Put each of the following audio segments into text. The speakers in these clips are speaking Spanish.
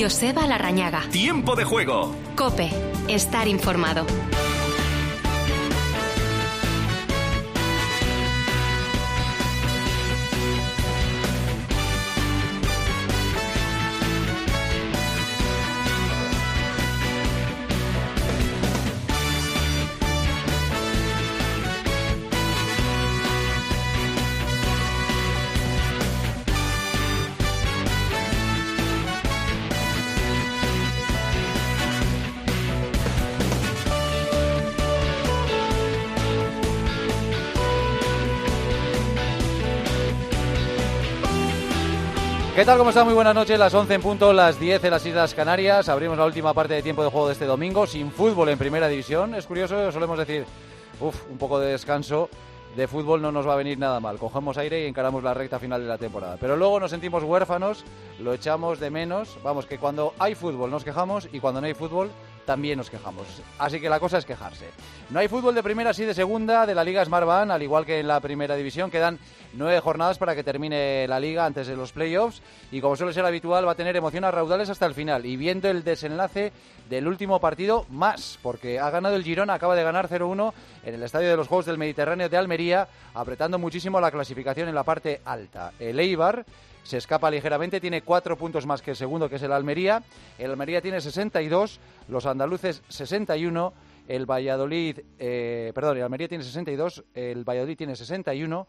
Joseba Larrañaga. Tiempo de juego. COPE. Estar informado. ¿Qué tal? ¿Cómo está? Muy buenas noches, las 11 en punto, las 10 en las Islas Canarias. Abrimos la última parte de tiempo de juego de este domingo, sin fútbol en primera división. Es curioso, solemos decir, un poco de descanso de fútbol no nos va a venir nada mal. Cogemos aire y encaramos la recta final de la temporada. Pero luego nos sentimos huérfanos, lo echamos de menos. Vamos, que cuando hay fútbol nos quejamos y cuando no hay fútbol también nos quejamos. Así que la cosa es quejarse. No hay fútbol de primera, sí de segunda, de la Liga Smartbank, al igual que en la primera división. Quedan 9 jornadas para que termine la Liga antes de los playoffs. Y como suele ser habitual, va a tener emoción a raudales hasta el final. Y viendo el desenlace del último partido, más, porque ha ganado el Girona, acaba de ganar 0-1 en el Estadio de los Juegos del Mediterráneo de Almería, apretando muchísimo la clasificación en la parte alta. El Eibar se escapa ligeramente, tiene 4 puntos más que el segundo, que es el Almería. El Almería tiene 62, los andaluces 61, el Valladolid, el Almería tiene 62, el Valladolid tiene 61,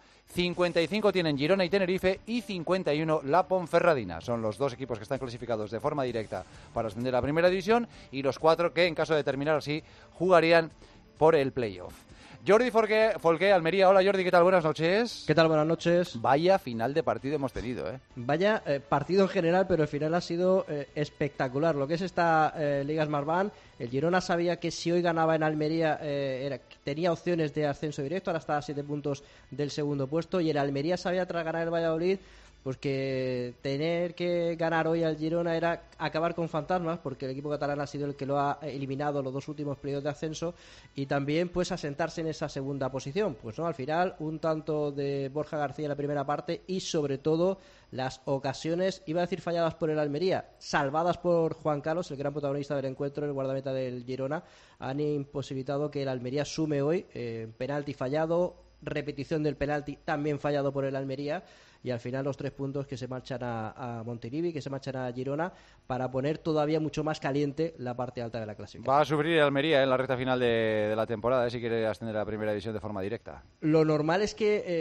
55 tienen Girona y Tenerife y 51 la Ponferradina. Son los dos equipos que están clasificados de forma directa para ascender a primera división y los 4 que, en caso de terminar así, jugarían por el playoff. Jordi Folqué, Almería. Hola Jordi, ¿qué tal? Buenas noches. ¿Qué tal? Buenas noches. Vaya final de partido hemos tenido, ¿eh? Vaya partido en general, pero el final ha sido espectacular. Lo que es esta Liga Smartbank, el Girona sabía que si hoy ganaba en Almería tenía opciones de ascenso directo, ahora está a 7 puntos del segundo puesto, y el Almería sabía tras ganar el Valladolid pues que tener que ganar hoy al Girona era acabar con fantasmas, porque el equipo catalán ha sido el que lo ha eliminado los 2 últimos periodos de ascenso, y también pues asentarse en esa segunda posición. Pues no, al final un tanto de Borja García en la primera parte y sobre todo las ocasiones, iba a decir falladas por el Almería, salvadas por Juan Carlos, el gran protagonista del encuentro, el guardameta del Girona, han imposibilitado que el Almería sume hoy. Penalti fallado, repetición del penalti también fallado por el Almería, y al final los 3 puntos que se marchan a Montilivi, que se marchan a Girona, para poner todavía mucho más caliente la parte alta de la clasificación. Va a sufrir el Almería en la recta final de la temporada, si quiere ascender a la primera división de forma directa. Lo normal es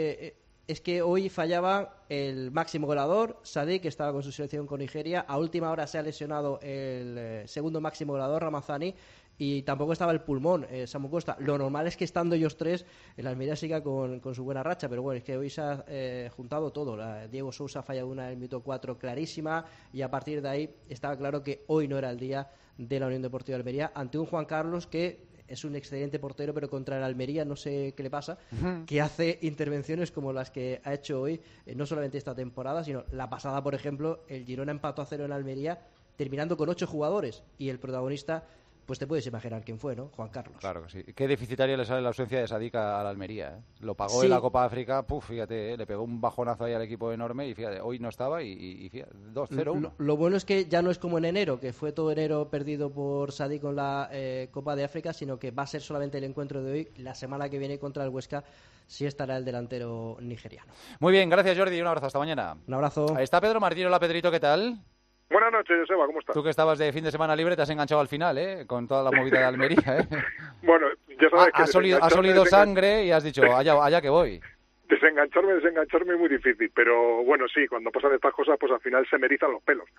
que hoy fallaba el máximo goleador, Sadik, que estaba con su selección con Nigeria. A última hora se ha lesionado el segundo máximo goleador, Ramazani, y tampoco estaba el pulmón, Samu Costa. Lo normal es que estando ellos 3, el Almería siga con su buena racha, pero bueno, es que hoy se ha juntado todo. Diego Sousa ha fallado una en el minuto 4 clarísima, y a partir de ahí estaba claro que hoy no era el día de la Unión Deportiva de Almería, ante un Juan Carlos que es un excelente portero, pero contra el Almería no sé qué le pasa, que hace intervenciones como las que ha hecho hoy, no solamente esta temporada, sino la pasada. Por ejemplo, el Girona empató a 0 en Almería, terminando con 8 jugadores, y el protagonista, pues te puedes imaginar quién fue, ¿no? Juan Carlos. Claro que sí. Qué deficitaria le sale la ausencia de Sadik a la Almería, ¿eh? Lo pagó sí. En la Copa África, fíjate, le pegó un bajonazo ahí al equipo enorme, y fíjate, hoy no estaba y fíjate, 2-0-1. Lo bueno es que ya no es como en enero, que fue todo enero perdido por Sadik con la Copa de África, sino que va a ser solamente el encuentro de hoy. La semana que viene contra el Huesca sí estará el delantero nigeriano. Muy bien, gracias Jordi, un abrazo, hasta mañana. Un abrazo. Ahí está Pedro Martín. Hola Pedrito, ¿qué tal? Buenas noches, Joseba, ¿cómo estás? Tú que estabas de fin de semana libre, te has enganchado al final, ¿eh? Con toda la movida de Almería, ¿eh? Bueno, ya sabes que has olido sangre y has dicho, allá que voy. Desengancharme es muy difícil, pero bueno, sí, cuando pasan estas cosas, pues al final se me erizan los pelos.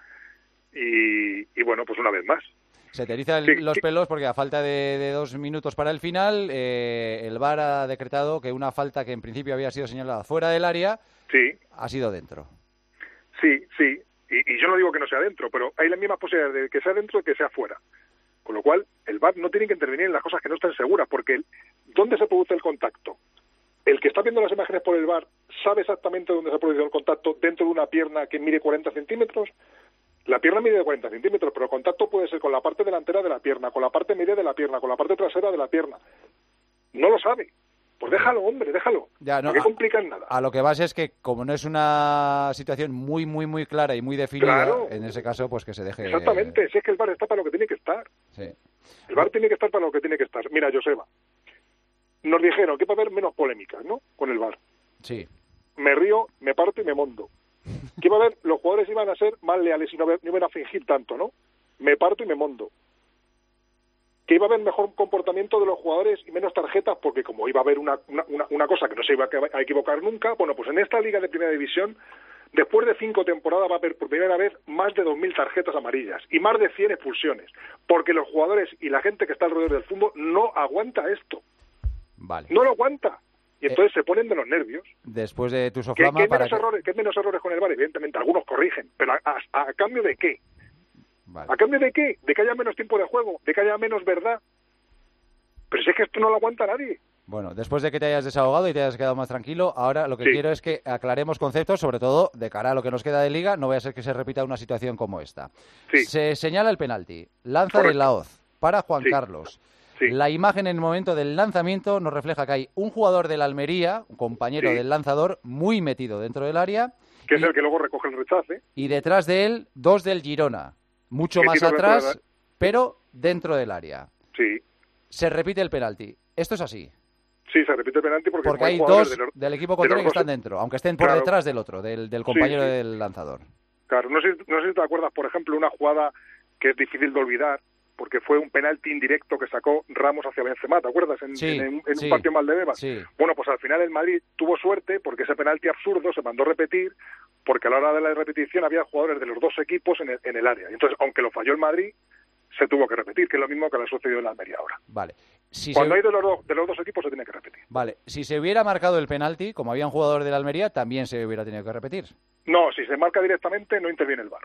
Y bueno, pues una vez más. Se te erizan los pelos porque a falta de 2 minutos para el final, el VAR ha decretado que una falta que en principio había sido señalada fuera del área, ha sido dentro. Sí. Y yo no digo que no sea dentro, pero hay las mismas posibilidades de que sea dentro que que sea fuera. Con lo cual, el VAR no tiene que intervenir en las cosas que no estén seguras, porque ¿dónde se produce el contacto? El que está viendo las imágenes por el VAR sabe exactamente dónde se ha producido el contacto, dentro de una pierna que mide 40 centímetros. La pierna mide 40 centímetros, pero el contacto puede ser con la parte delantera de la pierna, con la parte media de la pierna, con la parte trasera de la pierna. No lo sabe. Pues déjalo, hombre, déjalo. Ya, no, ¿Por qué complican nada? A lo que vas es que, como no es una situación muy, muy, muy clara y muy definida, Claro. en ese caso, pues que se deje... Exactamente, si es que el VAR está para lo que tiene que estar. Sí. El VAR tiene que estar para lo que tiene que estar. Mira, Joseba, nos dijeron que va a haber menos polémicas, ¿no? Con el VAR. Sí. Me río, me parto y me mondo. Que iba a haber, los jugadores iban a ser más leales y no iban a fingir tanto, ¿no? Me parto y me mondo. Que iba a haber mejor comportamiento de los jugadores y menos tarjetas, porque como iba a haber una cosa que no se iba a equivocar nunca, bueno, pues en esta Liga de Primera División, después de 5 temporadas va a haber por primera vez más de 2.000 tarjetas amarillas y más de 100 expulsiones, porque los jugadores y la gente que está alrededor del fútbol no aguanta esto. Vale. No lo aguanta. Y entonces se ponen de los nervios. Después de tu ¿Qué soflama... menos errores con el VAR? Evidentemente, algunos corrigen, pero ¿a cambio de qué? Vale. ¿A cambio de qué? ¿De que haya menos tiempo de juego? ¿De que haya menos verdad? Pero si es que esto no lo aguanta nadie. Bueno, después de que te hayas desahogado y te hayas quedado más tranquilo, ahora lo que quiero es que aclaremos conceptos, sobre todo de cara a lo que nos queda de Liga, no vaya a ser que se repita una situación como esta. Sí. Se señala el penalti, lanza Correcto. de Laoz para Juan Sí. Carlos. Sí. La imagen en el momento del lanzamiento nos refleja que hay un jugador del Almería, un compañero Sí. del lanzador, muy metido dentro del área, Que es el que luego recoge el rechace. y detrás de él 2 del Girona, mucho más Metidos dentro atrás, de pero dentro del área. Sí. Se repite el penalti. Esto es así. Sí, se repite el penalti porque como Hay jugadores dos del equipo de contrario los que están dos- dentro, aunque estén por Claro. detrás del otro, del compañero sí. del lanzador. Claro, no sé si te acuerdas, por ejemplo, una jugada que es difícil de olvidar, porque fue un penalti indirecto que sacó Ramos hacia Benzema, ¿te acuerdas? En Sí, un partido mal de Bebas. Sí. Bueno, pues al final el Madrid tuvo suerte porque ese penalti absurdo se mandó repetir, porque a la hora de la repetición había jugadores de los dos equipos en el área. Entonces, aunque lo falló el Madrid, se tuvo que repetir, que es lo mismo que le ha sucedido en la Almería ahora. Vale. Cuando hay de los dos equipos se tiene que repetir. Vale, si se hubiera marcado el penalti, como había un jugador del Almería, también se hubiera tenido que repetir. No, si se marca directamente no interviene el VAR.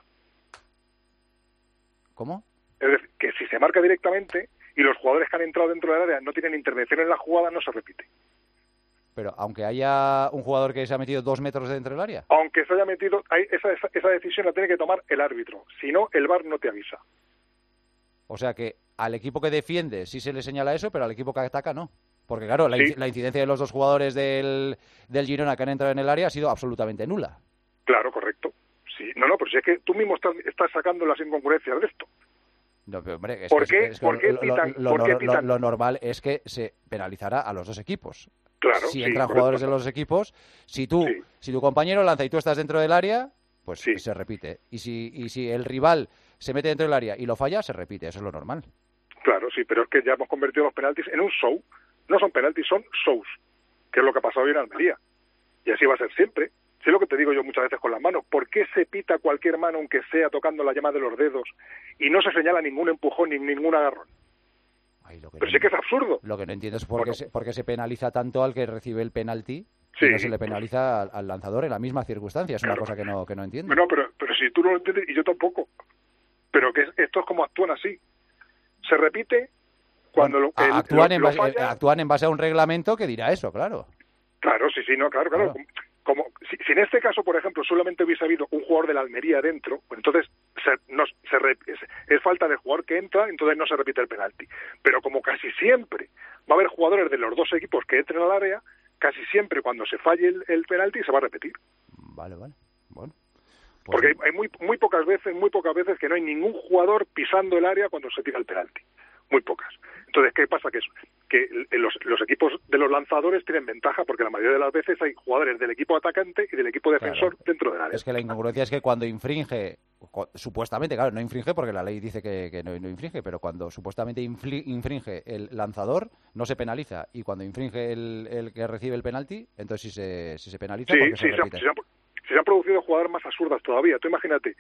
¿Cómo? Es decir, que si se marca directamente y los jugadores que han entrado dentro del área no tienen intervención en la jugada, no se repite. Pero aunque haya un jugador que se ha metido 2 metros dentro del área. Aunque se haya metido, esa decisión la tiene que tomar el árbitro. Si no, el VAR no te avisa. O sea que al equipo que defiende sí se le señala eso, pero al equipo que ataca no. Porque claro, Sí. la incidencia de los dos jugadores del Girona que han entrado en el área ha sido absolutamente nula. Claro, correcto. Sí, no, pero si es que tú mismo estás sacando las incongruencias de esto. No, pero, hombre, ¿Por qué pitan? ¿Por qué pitan? lo normal es que se penalizara a los dos equipos. Claro, Si sí, entran correcto. jugadores de los equipos, si tu compañero lanza y tú estás dentro del área, pues Sí. se repite. Y si el rival se mete dentro del área y lo falla, se repite. Eso es lo normal. Claro, sí, pero es que ya hemos convertido los penaltis en un show. No son penaltis, son shows, que es lo que ha pasado hoy en Almería. Y así va a ser siempre. Sí, es lo que te digo yo muchas veces con las manos. ¿Por qué se pita cualquier mano, aunque sea tocando la llama de los dedos, y no se señala ningún empujón ni ningún agarrón? Ay, Pero sí que es absurdo. Lo que no entiendo es por qué, Bueno. por qué se penaliza tanto al que recibe el penalti Sí. y no se le penaliza al lanzador en la misma circunstancia. Es una Claro. cosa que no entiendo. No, pero si tú no lo entiendes, y yo tampoco. Pero que esto es como actúan así. Se repite cuando lo actúan en falla. actúan en base a un reglamento que dirá eso, claro. Claro, sí, no, claro. Claro. Si en este caso, por ejemplo, solamente hubiese habido un jugador de la Almería dentro, pues entonces es falta de jugador que entra, entonces no se repite el penalti. Pero como casi siempre va a haber jugadores de los dos equipos que entren al área, casi siempre cuando se falle el penalti se va a repetir. Vale. Bueno. Pues Porque hay muy pocas veces que no hay ningún jugador pisando el área cuando se tira el penalti. Muy pocas. Entonces, ¿qué pasa? Que los equipos de los lanzadores tienen ventaja porque la mayoría de las veces hay jugadores del equipo atacante y del equipo defensor dentro del área. Es que la incongruencia es que cuando infringe, supuestamente, claro, no infringe porque la ley dice que no infringe, pero cuando supuestamente infringe el lanzador, no se penaliza. Y cuando infringe el que recibe el penalti, entonces sí se penaliza porque se repite. Se han producido jugadas más absurdas todavía. Tú imagínate,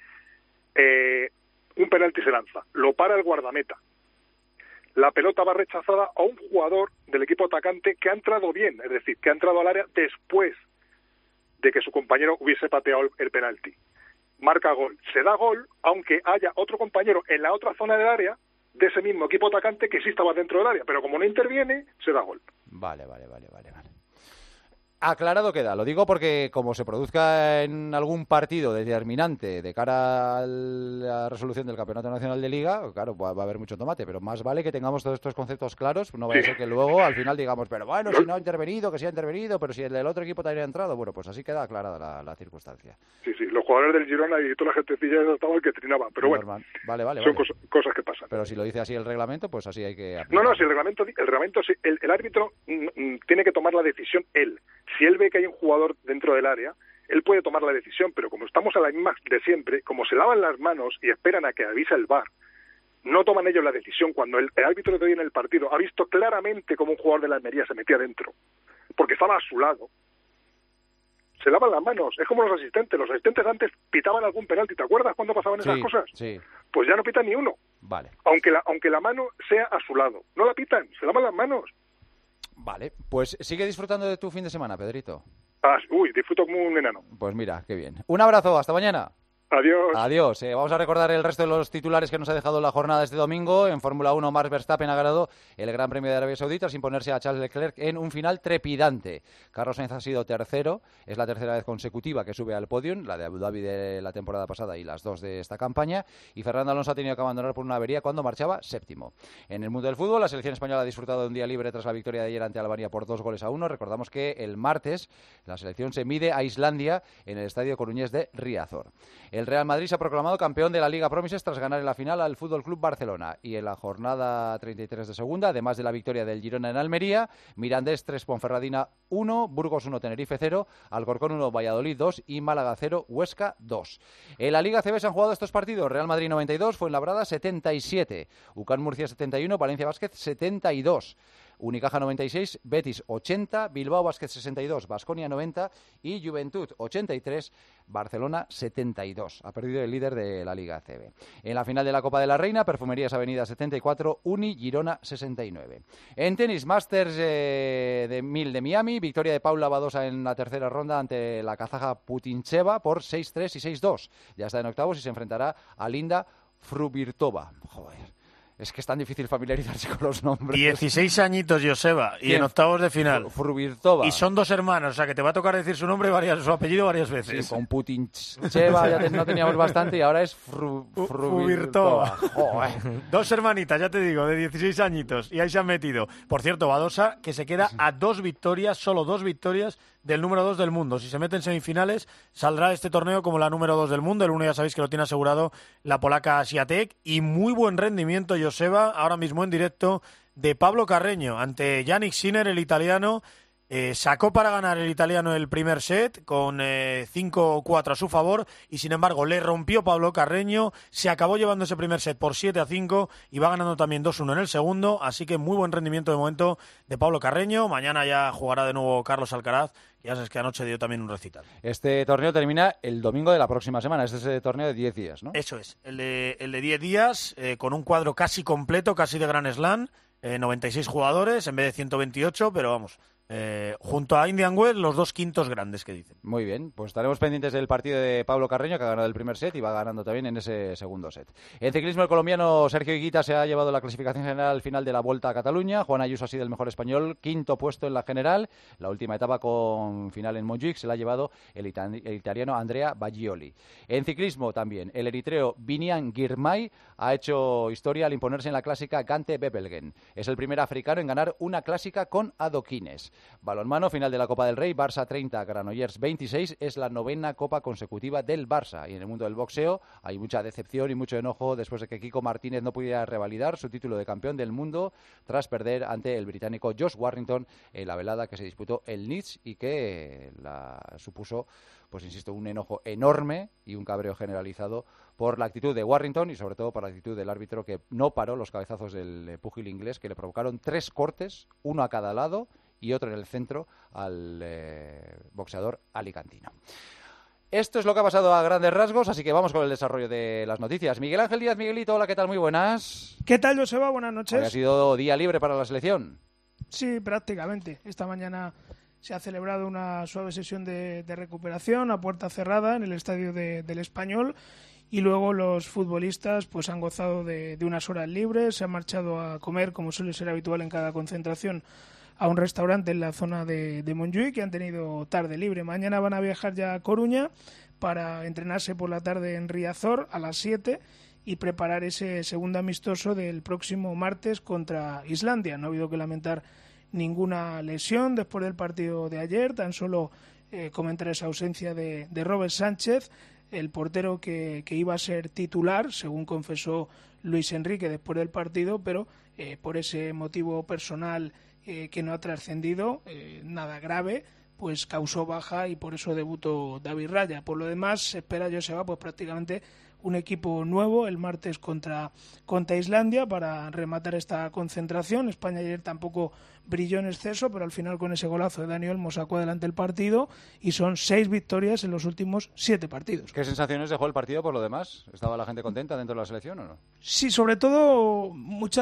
un penalti se lanza, lo para el guardameta. La pelota va rechazada a un jugador del equipo atacante que ha entrado bien, es decir, que ha entrado al área después de que su compañero hubiese pateado el penalti. Marca gol. Se da gol, aunque haya otro compañero en la otra zona del área de ese mismo equipo atacante que sí estaba dentro del área, pero como no interviene, se da gol. Vale. Aclarado queda, lo digo porque como se produzca en algún partido determinante de cara a la resolución del Campeonato Nacional de Liga, claro, va a haber mucho tomate, pero más vale que tengamos todos estos conceptos claros, no vaya a ser que luego al final digamos, pero bueno, si no ha intervenido, que sí ha intervenido, pero si el del otro equipo también ha entrado, bueno, pues así queda aclarada la circunstancia. Sí, los jugadores del Girona y toda la gentecilla estaban que trinaban, pero bueno, vale. son cosas que pasan. Pero si lo dice así el reglamento, pues así hay que aplicar. No, si el reglamento sí, el árbitro tiene que tomar la decisión él. Si él ve que hay un jugador dentro del área, él puede tomar la decisión, pero como estamos a la misma de siempre, como se lavan las manos y esperan a que avise el VAR, no toman ellos la decisión. Cuando el árbitro de hoy en el partido ha visto claramente cómo un jugador de la Almería se metía dentro, porque estaba a su lado, se lavan las manos. Es como los asistentes antes pitaban algún penalti, ¿te acuerdas cuando pasaban esas cosas? Sí. Pues ya no pitan ni uno. Vale. Aunque la mano sea a su lado, no la pitan, se lavan las manos. Vale, pues sigue disfrutando de tu fin de semana, Pedrito. Disfruto como un enano. Pues mira, qué bien. Un abrazo, hasta mañana. Adiós. Vamos a recordar el resto de los titulares que nos ha dejado la jornada este domingo. En Fórmula 1, Max Verstappen ha ganado el Gran Premio de Arabia Saudí tras imponerse a Charles Leclerc en un final trepidante. Carlos Sainz ha sido tercero, es la tercera vez consecutiva que sube al podium, la de Abu Dhabi de la temporada pasada y las dos de esta campaña. Y Fernando Alonso ha tenido que abandonar por una avería cuando marchaba séptimo. En el mundo del fútbol, la selección española ha disfrutado de un día libre tras la victoria de ayer ante Albania por 2-1. Recordamos que el martes la selección se mide a Islandia en el estadio coruñés de Riazor. El Real Madrid se ha proclamado campeón de la Liga Promises tras ganar en la final al Fútbol Club Barcelona. Y en la jornada 33 de segunda, además de la victoria del Girona en Almería, Mirandés 3, Ponferradina 1, Burgos 1, Tenerife 0, Alcorcón 1, Valladolid 2 y Málaga 0, Huesca 2. En la Liga CB se han jugado estos partidos: Real Madrid 92, Fuenlabrada 77, UCAM Murcia 71, Valencia Vázquez 72. Unicaja 96, Betis 80, Bilbao Basket 62, Baskonia 90 y Juventud 83, Barcelona 72. Ha perdido el líder de la Liga CB. En la final de la Copa de la Reina, Perfumerías Avenida 74, Uni Girona 69. En tenis, Masters de 1000 de Miami, victoria de Paula Badosa en la tercera ronda ante la kazaja Putincheva por 6-3 y 6-2. Ya está en octavos y se enfrentará a Linda Fruhvirtova. Joder. Es que es tan difícil familiarizarse con los nombres. 16 añitos, Joseba, y en octavos de final. Fruhvirtova. Y son dos hermanos, o sea que te va a tocar decir su nombre su apellido varias veces. Sí, con Putincheva ya no teníamos bastante y ahora es Fruhvirtova. Dos hermanitas, ya te digo, de 16 añitos, y ahí se han metido. Por cierto, Badosa, que se queda a 2 victorias, solo 2 victorias del número 2 del mundo. Si se mete en semifinales, saldrá de este torneo como la número 2 del mundo. El uno ya sabéis que lo tiene asegurado la polaca Swiatek. Y muy buen rendimiento, Joseba, ahora mismo en directo, de Pablo Carreño ante Yannick Sinner, el italiano. Sacó para ganar el italiano el primer set con 5-4 a su favor y sin embargo le rompió Pablo Carreño, se acabó llevando ese primer set por 7-5 y va ganando también 2-1 en el segundo, así que muy buen rendimiento de momento de Pablo Carreño. Mañana ya jugará de nuevo Carlos Alcaraz, ya sabes que anoche dio también un recital. Este torneo termina el domingo de la próxima semana, este es el torneo de 10 días, ¿no? Eso es, el de 10 días con un cuadro casi completo, casi de Grand Slam, 96 jugadores en vez de 128, pero vamos... junto a Indian Wells, los 2 quintos grandes que dicen. Muy bien, pues estaremos pendientes del partido de Pablo Carreño, que ha ganado el primer set y va ganando también en ese segundo set. En ciclismo, el colombiano Sergio Higuita se ha llevado la clasificación general al final de la Vuelta a Cataluña. Juan Ayuso ha sido el mejor español, 5º puesto en la general. La última etapa con final en Montjuic se la ha llevado el italiano Andrea Baggioli. En ciclismo también, el eritreo Biniam Girmay ha hecho historia al imponerse en la clásica Gante-Wevelgem. Es el primer africano en ganar una clásica con adoquines. Balonmano, final de la Copa del Rey, Barça 30, Granollers 26, es la 9ª copa consecutiva del Barça. Y en el mundo del boxeo hay mucha decepción y mucho enojo después de que Kiko Martínez no pudiera revalidar su título de campeón del mundo tras perder ante el británico Josh Warrington en la velada que se disputó el Leeds y que supuso, pues insisto, un enojo enorme y un cabreo generalizado por la actitud de Warrington y sobre todo por la actitud del árbitro, que no paró los cabezazos del púgil inglés, que le provocaron 3 cortes, uno a cada lado y otro en el centro al boxeador alicantino. Esto es lo que ha pasado a grandes rasgos, así que vamos con el desarrollo de las noticias. Miguel Ángel Díaz, Miguelito, hola, ¿qué tal? Muy buenas. ¿Qué tal, Joseba? Buenas noches. ¿Ha sido día libre para la selección? Sí, prácticamente. Esta mañana se ha celebrado una suave sesión de recuperación a puerta cerrada en el estadio del Español y luego los futbolistas pues han gozado de unas horas libres, se han marchado a comer, como suele ser habitual en cada concentración, a un restaurante en la zona de Montjuïc, que han tenido tarde libre. Mañana van a viajar ya a Coruña para entrenarse por la tarde en Riazor a las 7 y preparar ese segundo amistoso del próximo martes contra Islandia. No ha habido que lamentar ninguna lesión después del partido de ayer, tan solo comentar esa ausencia de Robert Sánchez, el portero que iba a ser titular, según confesó Luis Enrique después del partido, pero por ese motivo personal que no ha trascendido, nada grave, pues causó baja y por eso debutó David Raya. Por lo demás, se espera, Joseba, pues prácticamente un equipo nuevo el martes contra Islandia para rematar esta concentración. España ayer tampoco brilló en exceso, pero al final con ese golazo de Dani Olmo sacó adelante el partido y son 6 victorias en los últimos 7 partidos. ¿Qué sensaciones dejó el partido por lo demás? ¿Estaba la gente contenta dentro de la selección o no? Sí, sobre todo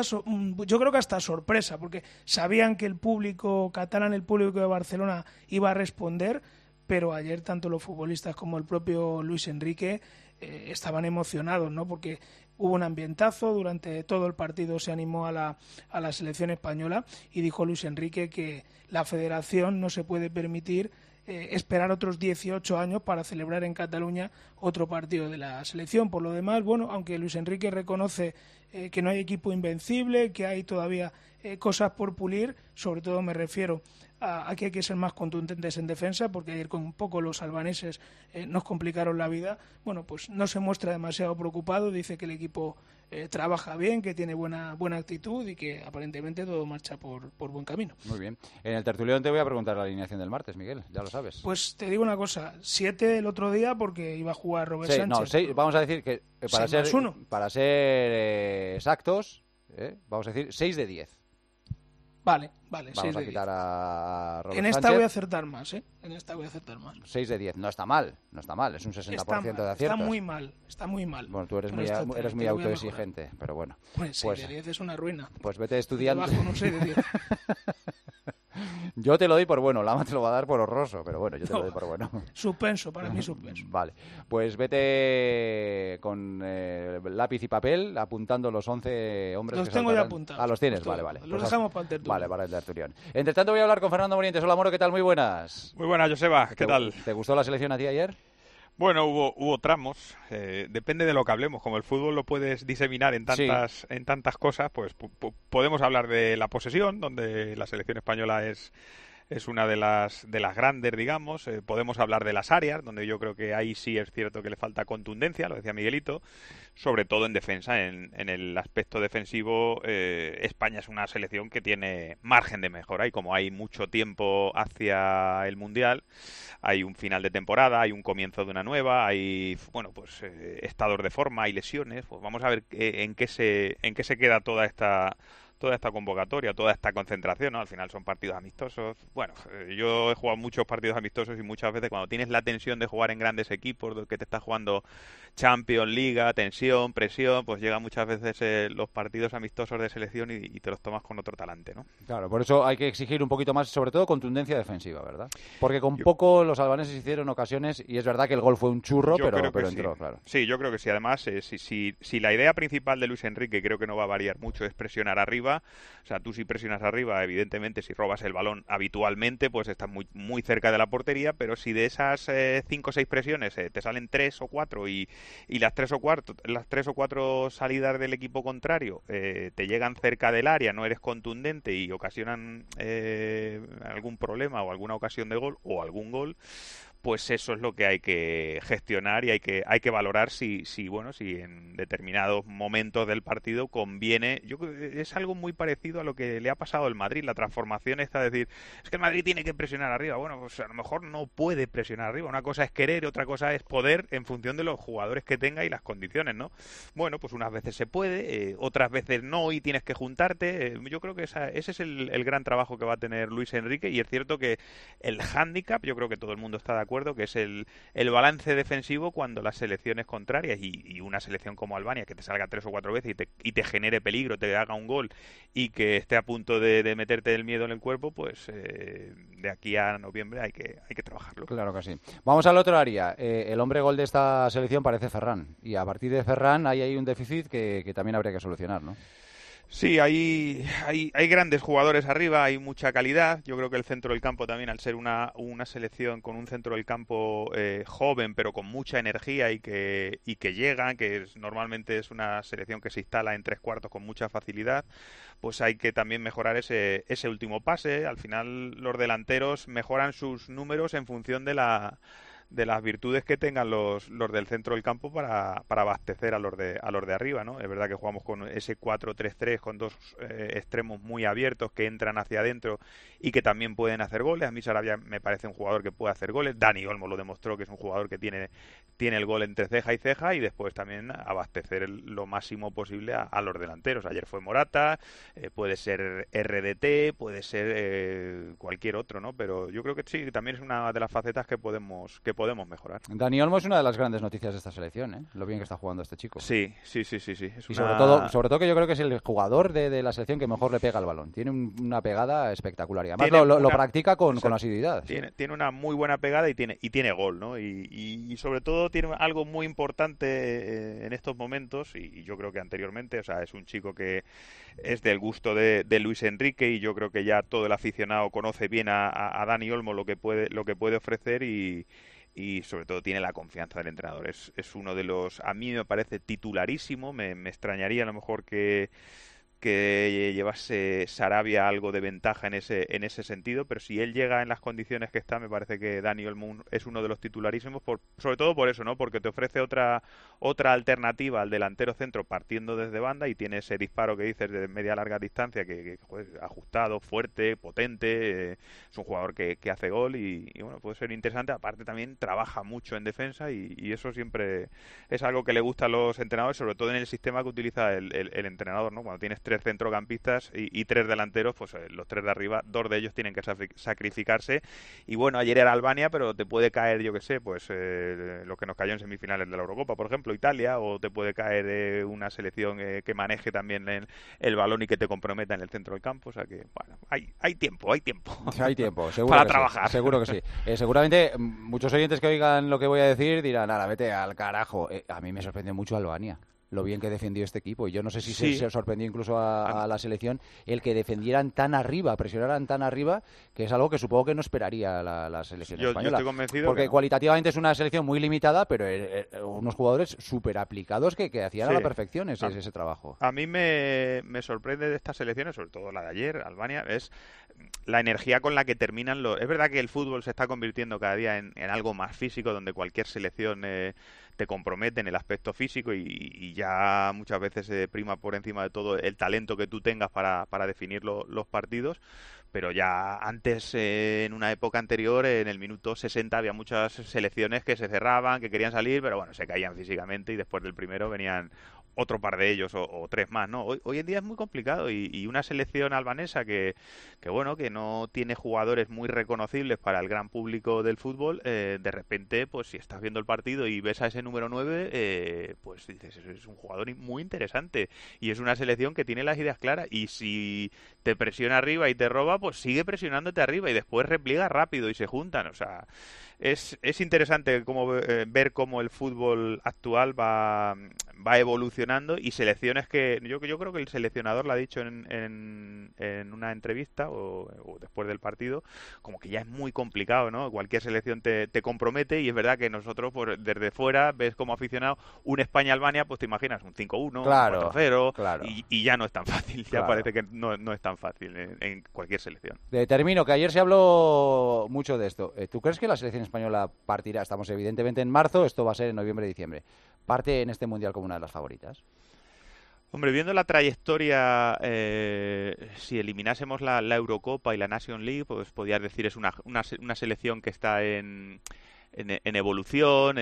yo creo que hasta sorpresa, porque sabían que el público catalán, el público de Barcelona iba a responder, pero ayer tanto los futbolistas como el propio Luis Enrique estaban emocionados, ¿no? Porque hubo un ambientazo, durante todo el partido se animó a la selección española y dijo Luis Enrique que la federación no se puede permitir esperar otros 18 años para celebrar en Cataluña otro partido de la selección. Por lo demás, bueno, aunque Luis Enrique reconoce que no hay equipo invencible, que hay todavía cosas por pulir, sobre todo me refiero a que hay que ser más contundentes en defensa, porque ayer con un poco los albaneses nos complicaron la vida. Bueno, pues no se muestra demasiado preocupado, dice que el equipo trabaja bien, que tiene buena actitud y que aparentemente todo marcha por buen camino. Muy bien. En el tertulión te voy a preguntar la alineación del martes, Miguel, ya lo sabes. Pues te digo una cosa, 7 el otro día porque iba a jugar Robert Sánchez. No, 6, vamos a decir que para ser exactos, vamos a decir 6 de 10. Vale, vamos 6 de a quitar 10. a Robert En esta Sánchez. voy a acertar más, En esta voy a acertar más. 6 de 10, no está mal, es un 60% de aciertos. Está muy mal. Bueno, tú eres muy autoexigente, pero bueno. Pues 6 de 10 es una ruina. Pues vete estudiando. Bajo un 6 de 10. Yo te lo doy por bueno, Lama te lo va a dar por horroroso, pero bueno, yo te lo doy por bueno. Suspenso, para mí suspenso. Vale, pues vete con lápiz y papel apuntando los 11 hombres los que tengo saltarán. ya apuntados. Ah, los tienes, vale. Los dejamos para el tertulión. Vale, para el tertulión. Entre tanto voy a hablar con Fernando Morientes. Hola, Moro, ¿qué tal? Muy buenas. Muy buenas, Joseba, ¿qué tal? ¿Te gustó la selección a ti ayer? Bueno, hubo tramos, depende de lo que hablemos. Como el fútbol lo puedes diseminar en tantas cosas, pues podemos hablar de la posesión, donde la selección española es una de las grandes, digamos. Podemos hablar de las áreas, donde yo creo que ahí sí es cierto que le falta contundencia, lo decía Miguelito, sobre todo en defensa. En el aspecto defensivo, España es una selección que tiene margen de mejora, y como hay mucho tiempo hacia el Mundial, hay un final de temporada, hay un comienzo de una nueva, hay estados de forma, hay lesiones. Pues vamos a ver en qué se queda toda esta convocatoria, toda esta concentración, ¿no? Al final son partidos amistosos. Bueno, yo he jugado muchos partidos amistosos y muchas veces cuando tienes la tensión de jugar en grandes equipos, que te estás jugando Champions, Liga, tensión, presión, pues llegan muchas veces los partidos amistosos de selección y te los tomas con otro talante, ¿no? Claro, por eso hay que exigir un poquito más, sobre todo contundencia defensiva, ¿verdad? Porque con poco los albaneses hicieron ocasiones y es verdad que el gol fue un churro, pero entró, sí. Claro. Sí, yo creo que sí. Además, si la idea principal de Luis Enrique, creo que no va a variar mucho, es presionar arriba. O sea, tú si presionas arriba, evidentemente, si robas el balón habitualmente, pues estás muy, muy cerca de la portería, pero si de esas 5 o 6 presiones te salen 3 o 4 y las 3 o 4 salidas del equipo contrario te llegan cerca del área, no eres contundente y ocasionan algún problema o alguna ocasión de gol o algún gol, pues eso es lo que hay que gestionar y hay que valorar si en determinados momentos del partido conviene. Yo creo que es algo muy parecido a lo que le ha pasado al Madrid, la transformación esta de decir, es que el Madrid tiene que presionar arriba. Bueno, pues a lo mejor no puede presionar arriba. Una cosa es querer, otra cosa es poder en función de los jugadores que tenga y las condiciones, ¿no? Bueno, pues unas veces se puede, otras veces no y tienes que juntarte. Yo creo que ese es el gran trabajo que va a tener Luis Enrique, y es cierto que el hándicap, yo creo que todo el mundo está de acuerdo, que es el balance defensivo cuando las selecciones contrarias y una selección como Albania que te salga 3 o 4 veces y te genere peligro, te haga un gol y que esté a punto de meterte el miedo en el cuerpo, pues de aquí a noviembre hay que trabajarlo. Claro que sí. Vamos al otro área. El hombre gol de esta selección parece Ferran, y a partir de Ferran hay un déficit que también habría que solucionar, ¿no? Sí, hay grandes jugadores arriba, hay mucha calidad. Yo creo que el centro del campo también, al ser una selección con un centro del campo joven, pero con mucha energía y que llegan, normalmente es una selección que se instala en tres cuartos con mucha facilidad, pues hay que también mejorar ese último pase. Al final los delanteros mejoran sus números en función de las virtudes que tengan los del centro del campo para abastecer a los de arriba, ¿no? Es verdad que jugamos con ese 4-3-3 con dos extremos muy abiertos que entran hacia adentro y que también pueden hacer goles. A mí Sarabia me parece un jugador que puede hacer goles. Dani Olmo lo demostró, que es un jugador que tiene el gol entre ceja y ceja, y después también abastecer lo máximo posible a los delanteros. Ayer fue Morata, puede ser RDT, puede ser cualquier otro, ¿no? Pero yo creo que sí, también es una de las facetas que podemos mejorar. Dani Olmo es una de las grandes noticias de esta selección, ¿eh? Lo bien que está jugando este chico. Sí. Y sobre todo que yo creo que es el jugador de la selección que mejor le pega al balón. Tiene una pegada espectacular y además lo practica con asiduidad. Tiene una muy buena pegada y tiene gol, ¿no? Y sobre todo tiene algo muy importante en estos momentos, y yo creo que anteriormente, o sea, es un chico que es del gusto de Luis Enrique, y yo creo que ya todo el aficionado conoce bien a Dani Olmo, lo que puede ofrecer, y sobre todo tiene la confianza del entrenador. Es uno de los, a mí me parece titularísimo. Me extrañaría a lo mejor que llevase Sarabia algo de ventaja en ese sentido, pero si él llega en las condiciones que está, me parece que Dani Olmo es uno de los titularísimos, sobre todo por eso, ¿no? Porque te ofrece otra alternativa al delantero centro partiendo desde banda, y tiene ese disparo que dices de media larga distancia que joder, ajustado, fuerte, potente. Es un jugador que hace gol y bueno, puede ser interesante. Aparte también trabaja mucho en defensa, y eso siempre es algo que le gusta a los entrenadores, sobre todo en el sistema que utiliza el entrenador, ¿no? Cuando tienes tres centrocampistas y tres delanteros, pues los tres de arriba, dos de ellos tienen que sacrificarse. Y bueno, ayer era Albania, pero te puede caer, yo que sé, pues lo que nos cayó en semifinales de la Eurocopa, por ejemplo, Italia, o te puede caer una selección que maneje también el balón y que te comprometa en el centro del campo. O sea que, bueno, hay tiempo. Hay tiempo, seguro para que trabajar. Sí, seguro que sí. Seguramente muchos oyentes que oigan lo que voy a decir dirán, nada, vete al carajo. A mí me sorprendió mucho Albania. Lo bien que defendió este equipo, y yo no sé si se sorprendió incluso a la selección el que defendieran tan arriba, presionaran tan arriba, que es algo que supongo que no esperaría la selección española. Yo estoy convencido porque cualitativamente es una selección muy limitada, pero unos jugadores súper aplicados que hacían a la perfección ese trabajo. A mí me sorprende de estas selecciones, sobre todo la de ayer, Albania, es la energía con la que terminan los... Es verdad que el fútbol se está convirtiendo cada día en algo más físico, donde cualquier selección te compromete en el aspecto físico, y ya muchas veces se prima por encima de todo el talento que tú tengas para definir los partidos. Pero ya antes, en una época anterior, en el minuto 60 había muchas selecciones que se cerraban, que querían salir, pero bueno, se caían físicamente, y después del primero venían otro par de ellos o tres más, ¿no? Hoy en día es muy complicado, y una selección albanesa que bueno, que no tiene jugadores muy reconocibles para el gran público del fútbol, de repente, pues si estás viendo el partido y ves a ese número 9, pues dices, es un jugador muy interesante, y es una selección que tiene las ideas claras, y si te presiona arriba y te roba, pues sigue presionándote arriba y después repliega rápido y se juntan. O sea, es interesante ver cómo el fútbol actual va evolucionando, y selecciones que yo creo que el seleccionador lo ha dicho en una entrevista o después del partido, como que ya es muy complicado, ¿no? Cualquier selección te compromete, y es verdad que nosotros, pues, desde fuera, ves como aficionado un España-Albania, pues te imaginas un 5-1, claro, un 4-0, claro. y ya no es tan fácil, ya Claro. parece que no es tan fácil en cualquier selección. Termino, que ayer se habló mucho de esto. ¿Tú crees que la selección española partirá? Estamos evidentemente en marzo, esto va a ser en noviembre-diciembre. ¿Parte en este Mundial como una de las favoritas? Hombre, viendo la trayectoria, si eliminásemos la Eurocopa y la Nation League, pues podrías decir es una selección que está en evolución.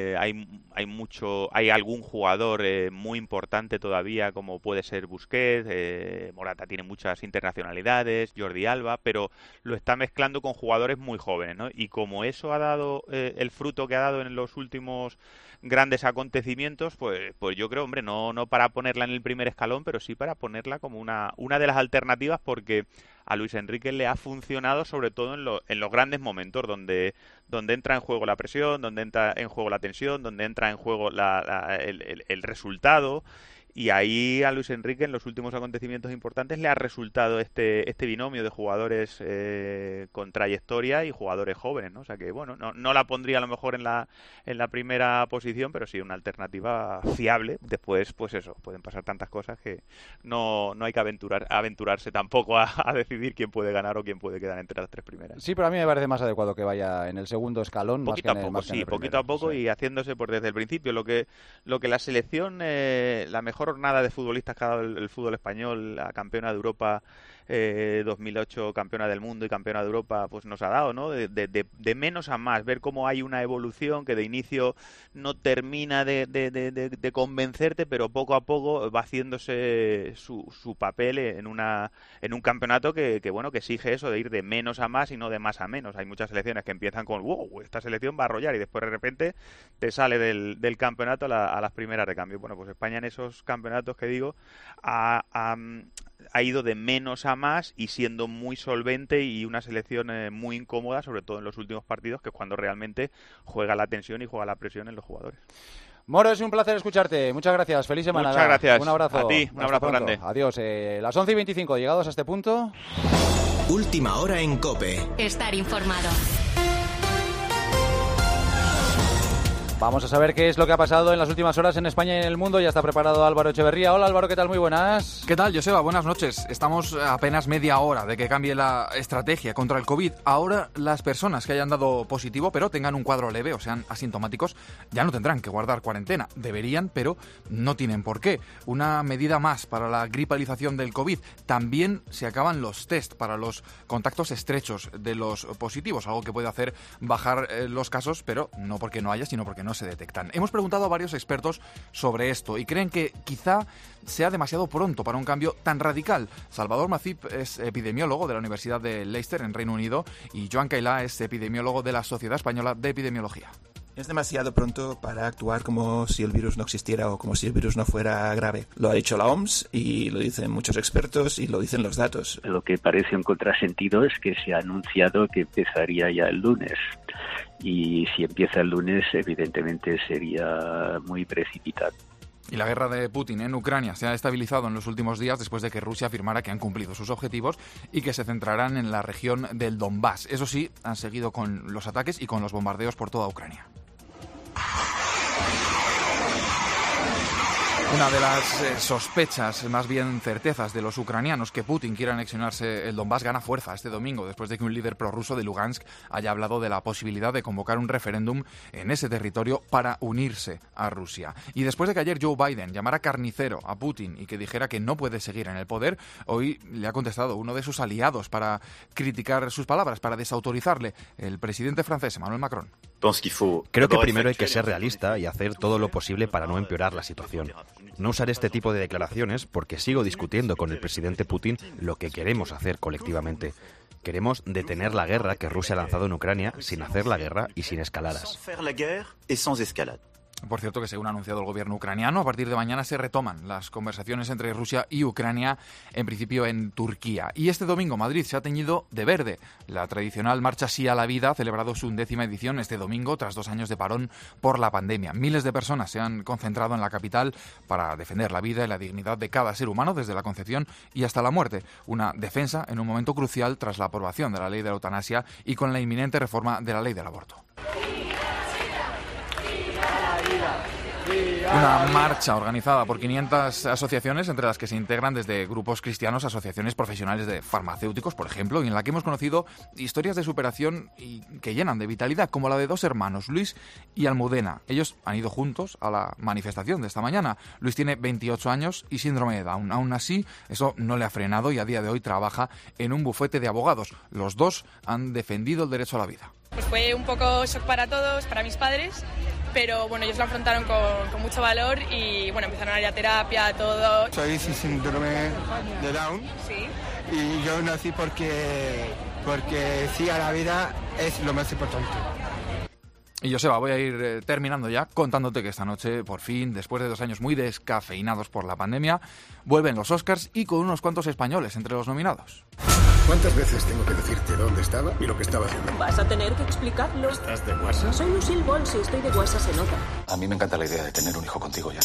Hay algún jugador muy importante todavía, como puede ser Busquets. Morata tiene muchas internacionalidades, Jordi Alba, pero lo está mezclando con jugadores muy jóvenes, ¿no? Y como eso ha dado el fruto que ha dado en los últimos grandes acontecimientos, pues yo creo, hombre, no para ponerla en el primer escalón, pero sí para ponerla como una de las alternativas, porque a Luis Enrique le ha funcionado sobre todo en los grandes momentos, donde entra en juego la presión, donde entra en juego la tensión, donde entra en juego el resultado. Y ahí a Luis Enrique en los últimos acontecimientos importantes le ha resultado este binomio de jugadores con trayectoria y jugadores jóvenes, ¿no? O sea que, bueno, no la pondría a lo mejor en la primera posición, pero sí una alternativa fiable. Después, pues eso, pueden pasar tantas cosas que no hay que aventurarse tampoco a decidir quién puede ganar o quién puede quedar entre las tres primeras. Sí, pero a mí me parece más adecuado que vaya en el segundo escalón. Poquito a poco y haciéndose por desde el principio. Lo que la selección, la mejor jornada de futbolistas que ha dado el fútbol español, la campeona de Europa 2008, campeona del mundo y campeona de Europa, pues nos ha dado, ¿no? De menos a más, ver cómo hay una evolución que de inicio no termina de convencerte, pero poco a poco va haciéndose su papel en un campeonato que exige eso de ir de menos a más y no de más a menos. Hay muchas selecciones que empiezan con wow, esta selección va a arrollar y después de repente te sale del campeonato a las primeras de cambio. Bueno, pues España en esos campeonatos que digo ha ido de menos a más y siendo muy solvente y una selección muy incómoda, sobre todo en los últimos partidos, que es cuando realmente juega la tensión y juega la presión en los jugadores. Moro, es un placer escucharte. Muchas gracias. Feliz semana. Muchas gracias. Un abrazo. A ti, un abrazo grande. Adiós. Las 11:25, llegados a este punto. Última hora en COPE. Estar informado. Vamos a saber qué es lo que ha pasado en las últimas horas en España y en el mundo. Ya está preparado Álvaro Echeverría. Hola Álvaro, ¿qué tal? Muy buenas. ¿Qué tal, Joseba? Buenas noches. Estamos a apenas media hora de que cambie la estrategia contra el COVID. Ahora las personas que hayan dado positivo pero tengan un cuadro leve o sean asintomáticos ya no tendrán que guardar cuarentena. Deberían, pero no tienen por qué. Una medida más para la gripalización del COVID. También se acaban los test para los contactos estrechos de los positivos, algo que puede hacer bajar los casos, pero no porque no haya, sino porque no se detectan. Hemos preguntado a varios expertos sobre esto y creen que quizá sea demasiado pronto para un cambio tan radical. Salvador Macip es epidemiólogo de la Universidad de Leicester en Reino Unido y Joan Cailà es epidemiólogo de la Sociedad Española de Epidemiología. Es demasiado pronto para actuar como si el virus no existiera o como si el virus no fuera grave. Lo ha dicho la OMS y lo dicen muchos expertos y lo dicen los datos. Lo que parece un contrasentido es que se ha anunciado que empezaría ya el lunes. Y si empieza el lunes, evidentemente sería muy precipitado. Y la guerra de Putin en Ucrania se ha estabilizado en los últimos días después de que Rusia afirmara que han cumplido sus objetivos y que se centrarán en la región del Donbass. Eso sí, han seguido con los ataques y con los bombardeos por toda Ucrania. Una de las sospechas, más bien certezas, de los ucranianos que Putin quiera anexionarse el Donbass gana fuerza este domingo, después de que un líder prorruso de Lugansk haya hablado de la posibilidad de convocar un referéndum en ese territorio para unirse a Rusia. Y después de que ayer Joe Biden llamara carnicero a Putin y que dijera que no puede seguir en el poder, hoy le ha contestado uno de sus aliados para criticar sus palabras, para desautorizarle, el presidente francés Emmanuel Macron. Creo que primero hay que ser realista y hacer todo lo posible para no empeorar la situación. No usar este tipo de declaraciones porque sigo discutiendo con el presidente Putin lo que queremos hacer colectivamente. Queremos detener la guerra que Rusia ha lanzado en Ucrania sin hacer la guerra y sin escaladas. Por cierto que según ha anunciado el gobierno ucraniano, a partir de mañana se retoman las conversaciones entre Rusia y Ucrania, en principio en Turquía. Y este domingo Madrid se ha teñido de verde. La tradicional Marcha Sí a la Vida ha celebrado su 10ª edición este domingo tras 2 años de parón por la pandemia. Miles de personas se han concentrado en la capital para defender la vida y la dignidad de cada ser humano desde la concepción y hasta la muerte. Una defensa en un momento crucial tras la aprobación de la ley de la eutanasia y con la inminente reforma de la ley del aborto. Una marcha organizada por 500 asociaciones, entre las que se integran desde grupos cristianos, asociaciones profesionales de farmacéuticos, por ejemplo, y en la que hemos conocido historias de superación y que llenan de vitalidad, como la de 2 hermanos, Luis y Almudena. Ellos han ido juntos a la manifestación de esta mañana. Luis tiene 28 años y síndrome de Down. Aún así, eso no le ha frenado y a día de hoy trabaja en un bufete de abogados. Los dos han defendido el derecho a la vida. Pues fue un poco shock para todos, para mis padres, pero bueno, ellos lo afrontaron con mucho valor y bueno, empezaron a ir a terapia, todo. Soy sin síndrome de Down. Sí. Y yo nací porque sí a la vida es lo más importante. Y Joseba, voy a ir terminando ya contándote que esta noche, por fin, después de 2 años muy descafeinados por la pandemia, vuelven los Oscars y con unos cuantos españoles entre los nominados. ¿Cuántas veces tengo que decirte dónde estaba y lo que estaba haciendo? Vas a tener que explicarlo. ¿Estás de WhatsApp? Soy Lucille Ball, si estoy de WhatsApp se nota. A mí me encanta la idea de tener un hijo contigo, Yanis.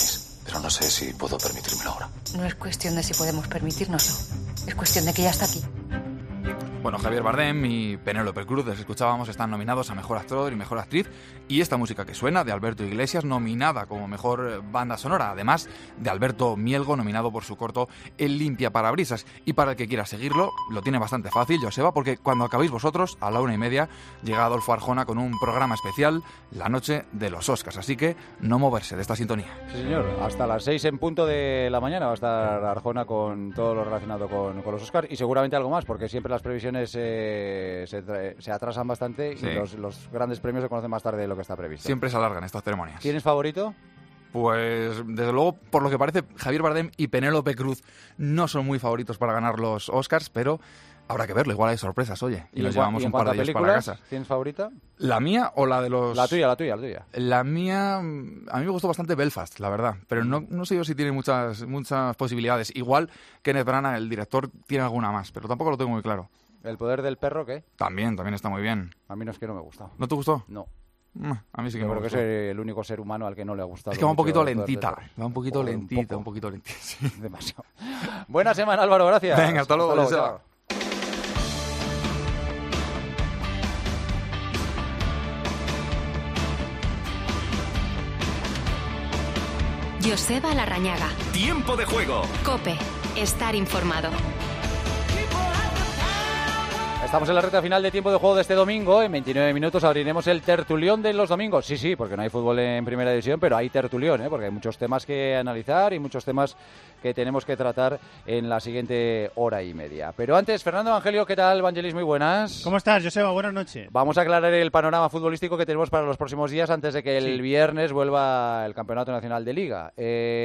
pero no sé si puedo permitírmelo ahora. No es cuestión de si podemos permitírnoslo, es cuestión de que ya está aquí. Bueno, Javier Bardem y Penélope Cruz, les escuchábamos, están nominados a Mejor Actor y Mejor Actriz. Y esta música que suena, de Alberto Iglesias, nominada como Mejor Banda Sonora, además de Alberto Mielgo, nominado por su corto El Limpia Parabrisas. Y para el que quiera seguirlo, lo tiene bastante fácil, Joseba, porque cuando acabéis vosotros, a la 1:30, llega Adolfo Arjona con un programa especial, La Noche de los Oscars. Así que no moverse de esta sintonía. Sí, señor. Hasta las 6 en punto de la mañana va a estar Arjona con todo lo relacionado con los Oscars y seguramente algo más, porque siempre las previsiones se atrasan bastante Sí. y los grandes premios se conocen más tarde de lo que está previsto. Siempre se alargan estas ceremonias. ¿Quién es favorito? Pues, desde luego, por lo que parece, Javier Bardem y Penélope Cruz no son muy favoritos para ganar los Oscars, pero habrá que verlo. Igual hay sorpresas, oye. Y nos llevamos un par de ellos para casa. ¿Tienes favorita? ¿La mía o la de los...? La tuya. La mía... A mí me gustó bastante Belfast, la verdad. Pero no sé yo si tiene muchas posibilidades. Igual Kenneth Branagh, el director, tiene alguna más, pero tampoco lo tengo muy claro. ¿El poder del perro qué? También está muy bien. A mí no es que no me ha gustado. ¿No te gustó? No. A mí sí que Yo me creo gustó. que es el único ser humano al que no le ha gustado. Es que va un mucho poquito el poder del lentita. perro. Va un poquito Joder, lentita. Sí. Demasiado. Buena semana, Álvaro, gracias. Venga, hasta luego. chao. Joseba Larrañaga. Tiempo de juego. COPE. Estar informado. Estamos en la recta final de tiempo de juego de este domingo. En 29 minutos abriremos el tertulión de los domingos. Sí, porque no hay fútbol en primera división, pero hay tertulión, porque hay muchos temas que analizar y muchos temas que tenemos que tratar en la siguiente hora y media. Pero antes, Fernando Evangelio, ¿qué tal? Vangelis, muy buenas. ¿Cómo estás, Joseba? Buenas noches. Vamos a aclarar el panorama futbolístico que tenemos para los próximos días antes de que el viernes vuelva el Campeonato Nacional de Liga.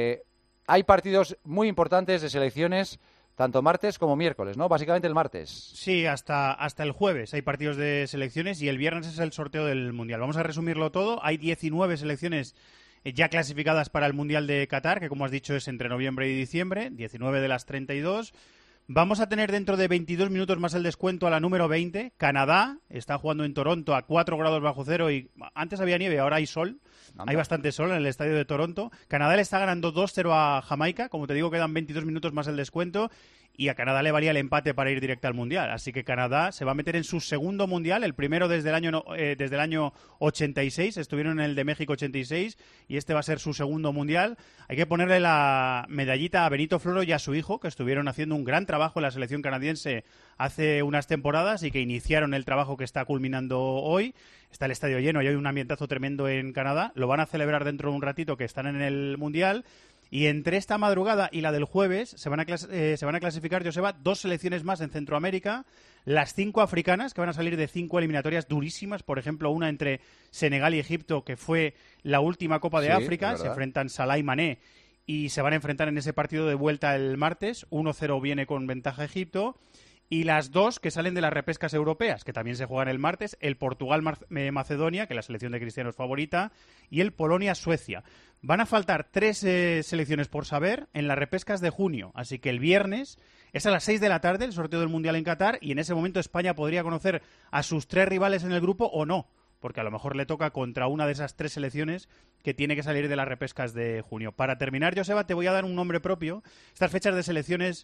Hay partidos muy importantes de selecciones tanto martes como miércoles, ¿no? Básicamente el martes. Sí, hasta el jueves hay partidos de selecciones y el viernes es el sorteo del Mundial. Vamos a resumirlo todo. Hay 19 selecciones ya clasificadas para el Mundial de Qatar, que como has dicho es entre noviembre y diciembre, 19 de las 32. Vamos a tener dentro de 22 minutos más el descuento a la número 20. Canadá está jugando en Toronto a 4 grados bajo cero y antes había nieve, ahora hay sol. Hay bastante sol en el estadio de Toronto. Canadá le está ganando 2-0 a Jamaica. Como te digo, quedan 22 minutos más el descuento y a Canadá le valía el empate para ir directo al Mundial. Así que Canadá se va a meter en su segundo Mundial, el primero desde el año 86. Estuvieron en el de México 86 y este va a ser su segundo Mundial. Hay que ponerle la medallita a Benito Floro y a su hijo, que estuvieron haciendo un gran trabajo en la selección canadiense hace unas temporadas y que iniciaron el trabajo que está culminando hoy. Está el estadio lleno y hay un ambientazo tremendo en Canadá. Lo van a celebrar dentro de un ratito que están en el Mundial. Y entre esta madrugada y la del jueves se van a clasificar, Joseba, 2 selecciones más en Centroamérica, las 5 africanas, que van a salir de 5 eliminatorias durísimas, por ejemplo, una entre Senegal y Egipto, que fue la última Copa de África, se enfrentan Salah y Mané, y se van a enfrentar en ese partido de vuelta el martes, 1-0 viene con ventaja Egipto, y las 2 que salen de las repescas europeas, que también se juegan el martes, el Portugal-Macedonia, que la selección de Cristiano es favorita, y el Polonia-Suecia. Van a faltar 3 selecciones por saber en las repescas de junio, así que el viernes es a las 6 de la tarde el sorteo del Mundial en Qatar y en ese momento España podría conocer a sus 3 rivales en el grupo o no, porque a lo mejor le toca contra una de esas 3 selecciones que tiene que salir de las repescas de junio. Para terminar, Joseba, te voy a dar un nombre propio. Estas fechas de selecciones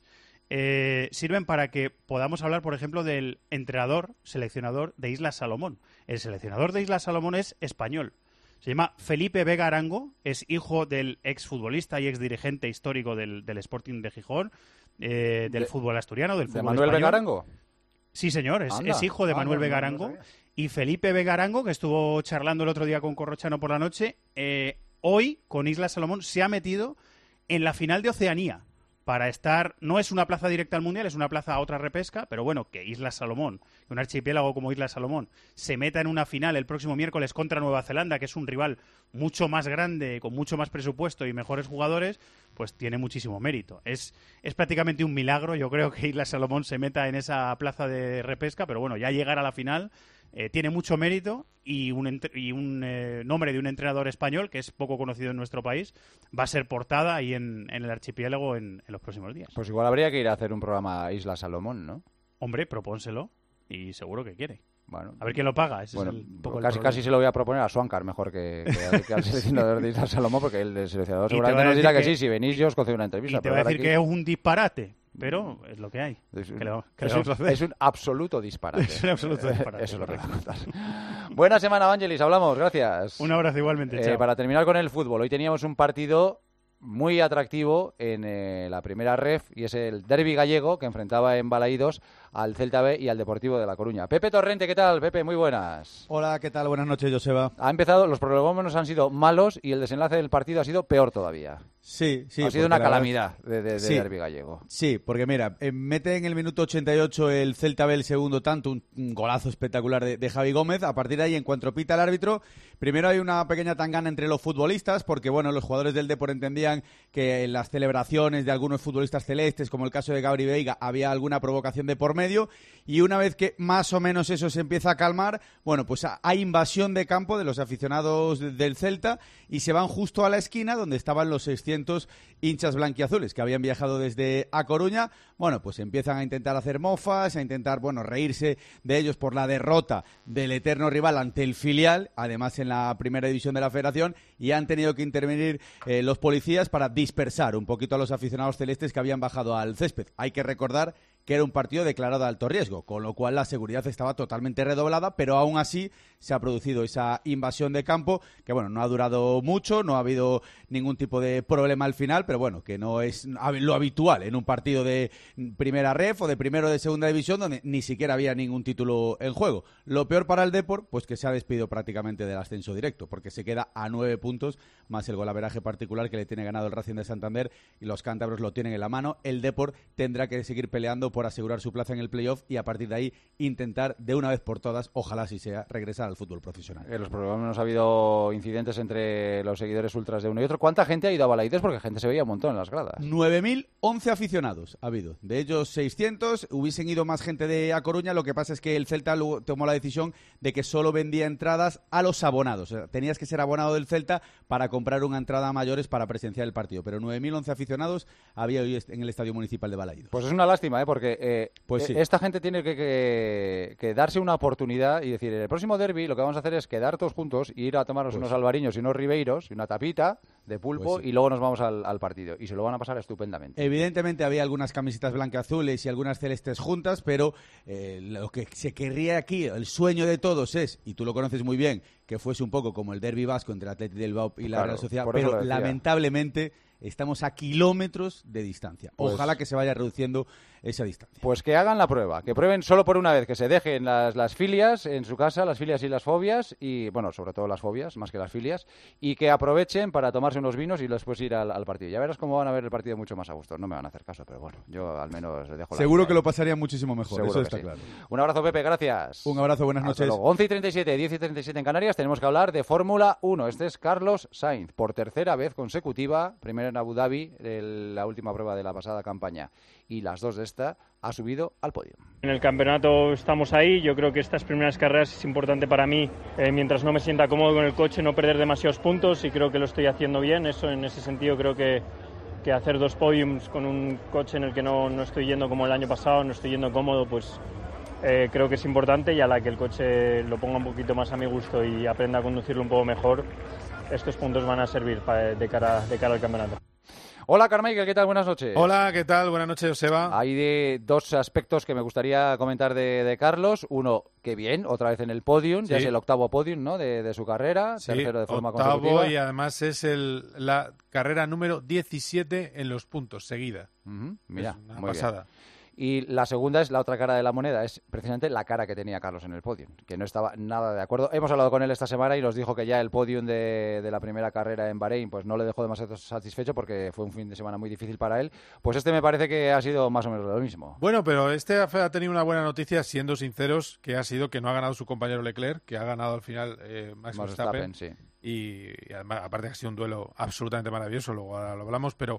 sirven para que podamos hablar, por ejemplo, del seleccionador de Islas Salomón. El seleccionador de Islas Salomón es español. Se llama Felipe Vega Arango, es hijo del exfutbolista y exdirigente histórico del Sporting de Gijón, del fútbol asturiano, del fútbol ¿De Manuel español. Vega Arango? Sí, señor, es hijo de Manuel Vega Arango. Y Felipe Vega Arango, que estuvo charlando el otro día con Corrochano por la noche, hoy con Islas Salomón se ha metido en la final de Oceanía para estar, no es una plaza directa al Mundial, es una plaza a otra repesca, pero bueno, que Islas Salomón, un archipiélago como Islas Salomón, se meta en una final el próximo miércoles contra Nueva Zelanda, que es un rival mucho más grande, con mucho más presupuesto y mejores jugadores, pues tiene muchísimo mérito. Es prácticamente un milagro, yo creo que Islas Salomón se meta en esa plaza de repesca, pero bueno, ya llegar a la final tiene mucho mérito y un nombre de un entrenador español que es poco conocido en nuestro país va a ser portada ahí en el archipiélago en los próximos días. Pues igual habría que ir a hacer un programa a Isla Salomón, ¿no? Hombre, propónselo y seguro que quiere. Bueno, a ver quién lo paga. Ese bueno, es un poco casi se lo voy a proponer a Swankar mejor que al seleccionador de Isla Salomón, porque el seleccionador seguramente nos dirá que sí, si venís yo os concedo una entrevista. Y te va a decir que es un disparate, pero es lo que hay. Es un absoluto disparate. Es un absoluto disparate. Eso es lo que voy a contar. Buena semana, Vangelis, hablamos, gracias. Un abrazo igualmente, chao. Para terminar con el fútbol, hoy teníamos un partido muy atractivo en la primera ref, y es el derbi gallego, que enfrentaba en Balaídos al Celta B y al Deportivo de La Coruña. Pepe Torrente, ¿qué tal? Pepe, muy buenas. Hola, ¿qué tal? Buenas noches, Joseba. Ha empezado, los prolegómenos han sido malos y el desenlace del partido ha sido peor todavía. Sí. Ha sido una calamidad de derbi gallego. Sí, porque mira, mete en el minuto 88 el Celta B el segundo tanto, un golazo espectacular de Javi Gómez. A partir de ahí, en cuanto pita el árbitro, primero hay una pequeña tangana entre los futbolistas, porque bueno, los jugadores del Depor entendían que en las celebraciones de algunos futbolistas celestes, como el caso de Gabri Veiga, había alguna provocación de por medio, y una vez que más o menos eso se empieza a calmar, bueno, pues hay invasión de campo de los aficionados del Celta, y se van justo a la esquina donde estaban los 600 hinchas blanquiazules que habían viajado desde A Coruña. Bueno, pues empiezan a intentar hacer mofas, a intentar, bueno, reírse de ellos por la derrota del eterno rival ante el filial, además en la primera división de la Federación, y han tenido que intervenir los policías para dispersar un poquito a los aficionados celestes que habían bajado al césped. Hay que recordar que era un partido declarado de alto riesgo, con lo cual la seguridad estaba totalmente redoblada, pero aún así se ha producido esa invasión de campo, que bueno, no ha durado mucho, no ha habido ningún tipo de problema al final, pero bueno, que no es lo habitual en un partido de primera ref o de primero de segunda división, donde ni siquiera había ningún título en juego. Lo peor para el Depor, pues que se ha despedido prácticamente del ascenso directo, porque se queda a 9 puntos, más el golaveraje particular que le tiene ganado el Racing de Santander, y los cántabros lo tienen en la mano. El Depor tendrá que seguir peleando por asegurar su plaza en el playoff y a partir de ahí intentar de una vez por todas, ojalá si sea, regresar al fútbol profesional. En los programas ha habido incidentes entre los seguidores ultras de uno y otro. ¿Cuánta gente ha ido a Balaídos? Porque gente se veía un montón en las gradas. 9.011 aficionados ha habido. De ellos 600, hubiesen ido más gente de A Coruña, lo que pasa es que el Celta tomó la decisión de que solo vendía entradas a los abonados. O sea, tenías que ser abonado del Celta para comprar una entrada a mayores para presenciar el partido, pero 9.011 aficionados había hoy en el Estadio Municipal de Balaídos. Pues es una lástima, porque pues sí. Esta gente tiene que darse una oportunidad y decir, en el próximo derbi lo que vamos a hacer es quedar todos juntos y ir a tomarnos unos albariños y unos ribeiros y una tapita de pulpo, y luego nos vamos al partido, y se lo van a pasar estupendamente. Evidentemente había algunas camisetas blanqueazules y algunas celestes juntas, pero lo que se querría aquí, el sueño de todos es, y tú lo conoces muy bien, que fuese un poco como el derbi vasco entre el Athletic del Bilbao y la Real Sociedad, pero lamentablemente estamos a kilómetros de distancia. Ojalá que se vaya reduciendo esa distancia. Pues que hagan la prueba, que prueben solo por una vez, que se dejen las filias en su casa, las filias y las fobias, y bueno, sobre todo las fobias, más que las filias, y que aprovechen para tomarse unos vinos y después ir al partido. Ya verás cómo van a ver el partido mucho más a gusto. No me van a hacer caso, pero bueno, yo al menos les dejo la Seguro que lo pasarían muchísimo mejor, seguro eso que está sí. claro. Un abrazo, Pepe, gracias. Un abrazo, buenas noches. 11:37, 10:37 en Canarias, tenemos que hablar de Fórmula 1. Este es Carlos Sainz, por tercera vez consecutiva, primero en Abu Dhabi, la última prueba de la pasada campaña, y las dos de esta, ha subido al podio. En el campeonato estamos ahí. Yo creo que estas primeras carreras es importante para mí, mientras no me sienta cómodo con el coche, no perder demasiados puntos, y creo que lo estoy haciendo bien. Eso, en ese sentido, creo que hacer 2 podiums con un coche en el que no estoy yendo como el año pasado, no estoy yendo cómodo, pues creo que es importante, y a la que el coche lo ponga un poquito más a mi gusto y aprenda a conducirlo un poco mejor, estos puntos van a servir de cara al campeonato. Hola, Carmichael, ¿qué tal? Buenas noches. Hola, ¿qué tal? Buenas noches, Joseba. Hay dos aspectos que me gustaría comentar de Carlos. Uno, que bien, otra vez en el podium, ya es el octavo podium, ¿no?, de su carrera, tercero de forma consecutiva. Y además es la carrera número 17 en los puntos, seguida. Mira, es una muy pasada. Bien. Y la segunda es la otra cara de la moneda, es precisamente la cara que tenía Carlos en el podium, que no estaba nada de acuerdo. Hemos hablado con él esta semana y nos dijo que ya el podium de la primera carrera en Bahrein pues no le dejó demasiado satisfecho porque fue un fin de semana muy difícil para él. Pues este me parece que ha sido más o menos lo mismo. Bueno, pero este ha tenido una buena noticia, siendo sinceros, que ha sido que no ha ganado su compañero Leclerc, que ha ganado al final Max Verstappen. Sí. Y además, aparte que ha sido un duelo absolutamente maravilloso, luego ahora lo hablamos, pero...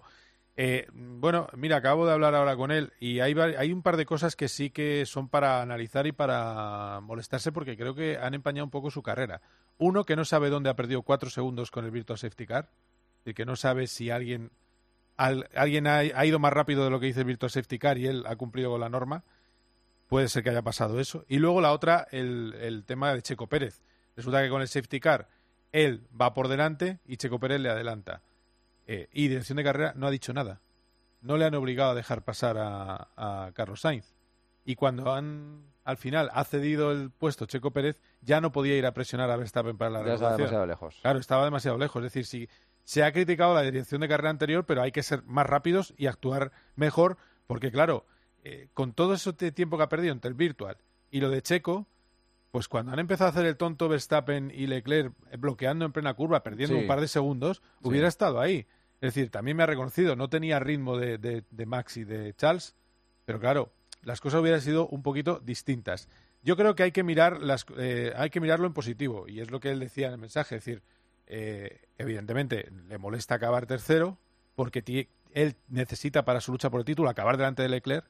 bueno, mira, acabo de hablar ahora con él y hay un par de cosas que sí que son para analizar y para molestarse, porque creo que han empañado un poco su carrera. Uno, que no sabe dónde ha perdido 4 segundos con el Virtual Safety Car, y que no sabe si alguien ha ido más rápido de lo que dice el Virtual Safety Car y él ha cumplido con la norma. puede ser que haya pasado eso. Y luego la otra, el tema de Checo Pérez. Resulta que con el safety car él va por delante y Checo Pérez le adelanta. Y dirección de carrera no ha dicho nada. No le han obligado a dejar pasar a Carlos Sainz. Y cuando al final ha cedido el puesto Checo Pérez, ya no podía ir a presionar a Verstappen para la Ya regulación. estaba demasiado lejos. Claro, estaba demasiado lejos. Es decir, se ha criticado la dirección de carrera anterior, pero hay que ser más rápidos y actuar mejor, porque claro, con todo ese tiempo que ha perdido entre el virtual y lo de Checo, pues cuando han empezado a hacer el tonto Verstappen y Leclerc bloqueando en plena curva, perdiendo un par de segundos, hubiera estado ahí. Es decir, también me ha reconocido, no tenía ritmo de Max y de Charles, pero claro, las cosas hubieran sido un poquito distintas. Yo creo que hay que mirarlo en positivo, y es lo que él decía en el mensaje. Es decir, evidentemente le molesta acabar tercero, porque él necesita para su lucha por el título acabar delante de Leclerc,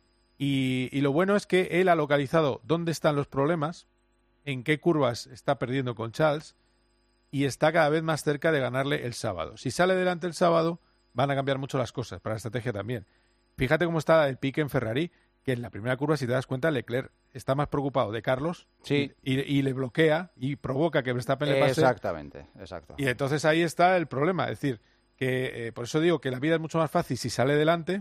y lo bueno es que él ha localizado dónde están los problemas, en qué curvas está perdiendo con Charles, y está cada vez más cerca de ganarle el sábado. Si sale delante el sábado, van a cambiar mucho las cosas, para la estrategia también. Fíjate cómo está el pique en Ferrari, que en la primera curva, si te das cuenta, Leclerc está más preocupado de Carlos y le bloquea y provoca que Verstappen le pase. Exactamente, exacto. Y entonces ahí está el problema. Es decir, que por eso digo que la vida es mucho más fácil si sale delante,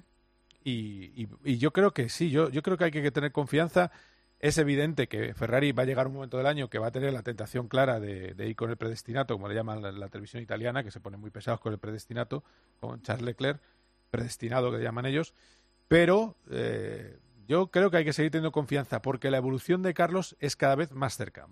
y yo creo que sí, yo creo que hay que tener confianza. Es evidente que Ferrari va a llegar un momento del año que va a tener la tentación clara de ir con el predestinato, como le llaman la televisión italiana, que se ponen muy pesados con el predestinato, con Charles Leclerc, predestinado que le llaman ellos, pero yo creo que hay que seguir teniendo confianza, porque la evolución de Carlos es cada vez más cerca,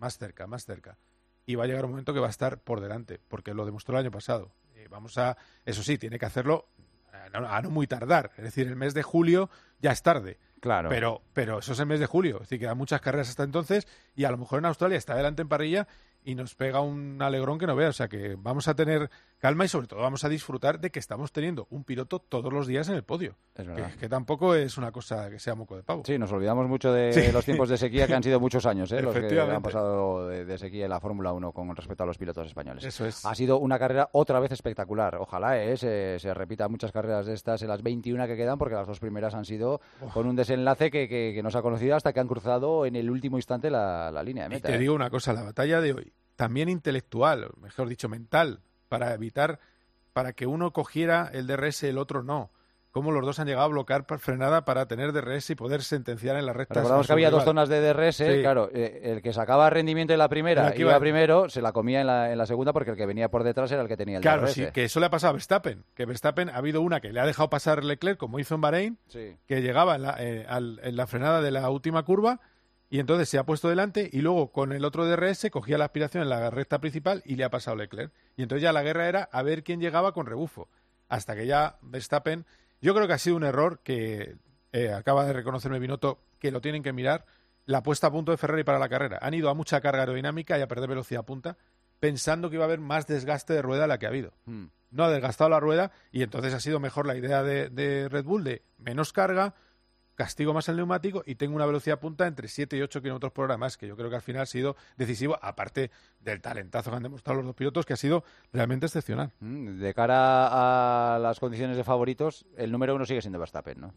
y va a llegar un momento que va a estar por delante, porque lo demostró el año pasado. Eso sí, tiene que hacerlo a no muy tardar, es decir, el mes de julio ya es tarde. Claro. Pero eso es el mes de julio, es decir, quedan muchas carreras hasta entonces, y a lo mejor en Australia está delante en parrilla y nos pega un alegrón que no vea. O sea que vamos a tener calma y sobre todo vamos a disfrutar de que estamos teniendo un piloto todos los días en el podio. Es verdad. Que tampoco es una cosa que sea moco de pavo. Sí, nos olvidamos mucho de los tiempos de sequía, que han sido muchos años, los que han pasado de sequía en la Fórmula 1 con respecto a los pilotos españoles. Eso es. Ha sido una carrera otra vez espectacular. Ojalá se repitan muchas carreras de estas en las 21 que quedan, porque las dos primeras han sido con un desenlace que no se ha conocido hasta que han cruzado en el último instante la línea de meta. Y te digo una cosa, la batalla de hoy, también intelectual, mejor dicho, mental, para que uno cogiera el DRS y el otro no. Cómo los dos han llegado a bloquear frenada para tener DRS y poder sentenciar en la recta. Recordamos que había dos zonas de DRS, claro, el que sacaba rendimiento en la primera iba primero, se la comía en la segunda, porque el que venía por detrás era el que tenía el DRS. Claro, sí, que eso le ha pasado a Verstappen, que Verstappen ha habido una que le ha dejado pasar Leclerc, como hizo en Bahrein, que llegaba en la frenada de la última curva, y entonces se ha puesto delante, y luego con el otro DRS cogía la aspiración en la recta principal y le ha pasado Leclerc. Y entonces ya la guerra era a ver quién llegaba con rebufo, hasta que ya Verstappen... Yo creo que ha sido un error que acaba de reconocerme Binotto, que lo tienen que mirar, la puesta a punto de Ferrari para la carrera. Han ido a mucha carga aerodinámica y a perder velocidad punta, pensando que iba a haber más desgaste de rueda de la que ha habido. No ha desgastado la rueda, y entonces ha sido mejor la idea de Red Bull de menos carga, castigo más el neumático y tengo una velocidad punta entre 7 y 8 kilómetros por hora más, que yo creo que al final ha sido decisivo, aparte del talentazo que han demostrado los dos pilotos, que ha sido realmente excepcional. De cara a las condiciones de favoritos, el número 1 sigue siendo Verstappen, ¿no?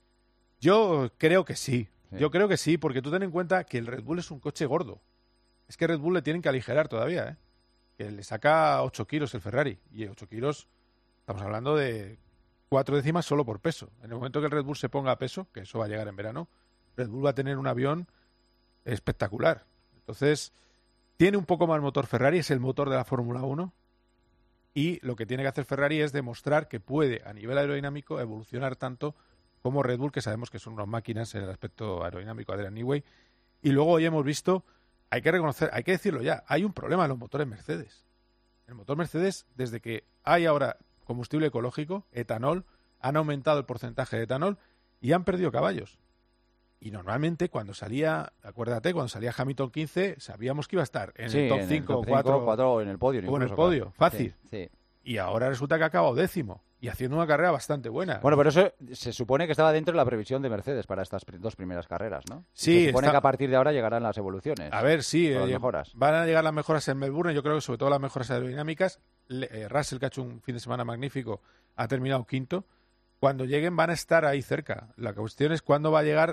Yo creo que sí. Yo creo que sí, porque tú ten en cuenta que el Red Bull es un coche gordo. Es que Red Bull le tienen que aligerar todavía, que le saca 8 kilos el Ferrari, y 8 kilos estamos hablando de 4 décimas solo por peso. En el momento que el Red Bull se ponga a peso, que eso va a llegar en verano, Red Bull va a tener un avión espectacular. Entonces, tiene un poco más motor Ferrari, es el motor de la Fórmula 1, y lo que tiene que hacer Ferrari es demostrar que puede, a nivel aerodinámico, evolucionar tanto como Red Bull, que sabemos que son unas máquinas en el aspecto aerodinámico, Adrian Newey. Y luego hoy hemos visto, hay que reconocer, hay que decirlo ya, hay un problema en los motores Mercedes. El motor Mercedes, desde que hay ahora combustible ecológico, etanol, han aumentado el porcentaje de etanol y han perdido caballos. Y normalmente cuando salía, acuérdate, cuando salía Hamilton 15, sabíamos que iba a estar en el top 5 o 4 o en el podio. O en el podio, fácil. Sí. Y ahora resulta que ha acabado 10º y haciendo una carrera bastante buena. Bueno, pero eso se supone que estaba dentro de la previsión de Mercedes para estas dos primeras carreras, ¿no? Sí. Se supone que a partir de ahora llegarán las evoluciones. A ver, sí. Las mejoras. Van a llegar las mejoras en Melbourne, yo creo que sobre todo las mejoras aerodinámicas. Russell, que ha hecho un fin de semana magnífico, ha terminado 5º. Cuando lleguen van a estar ahí cerca. La cuestión es cuándo va a llegar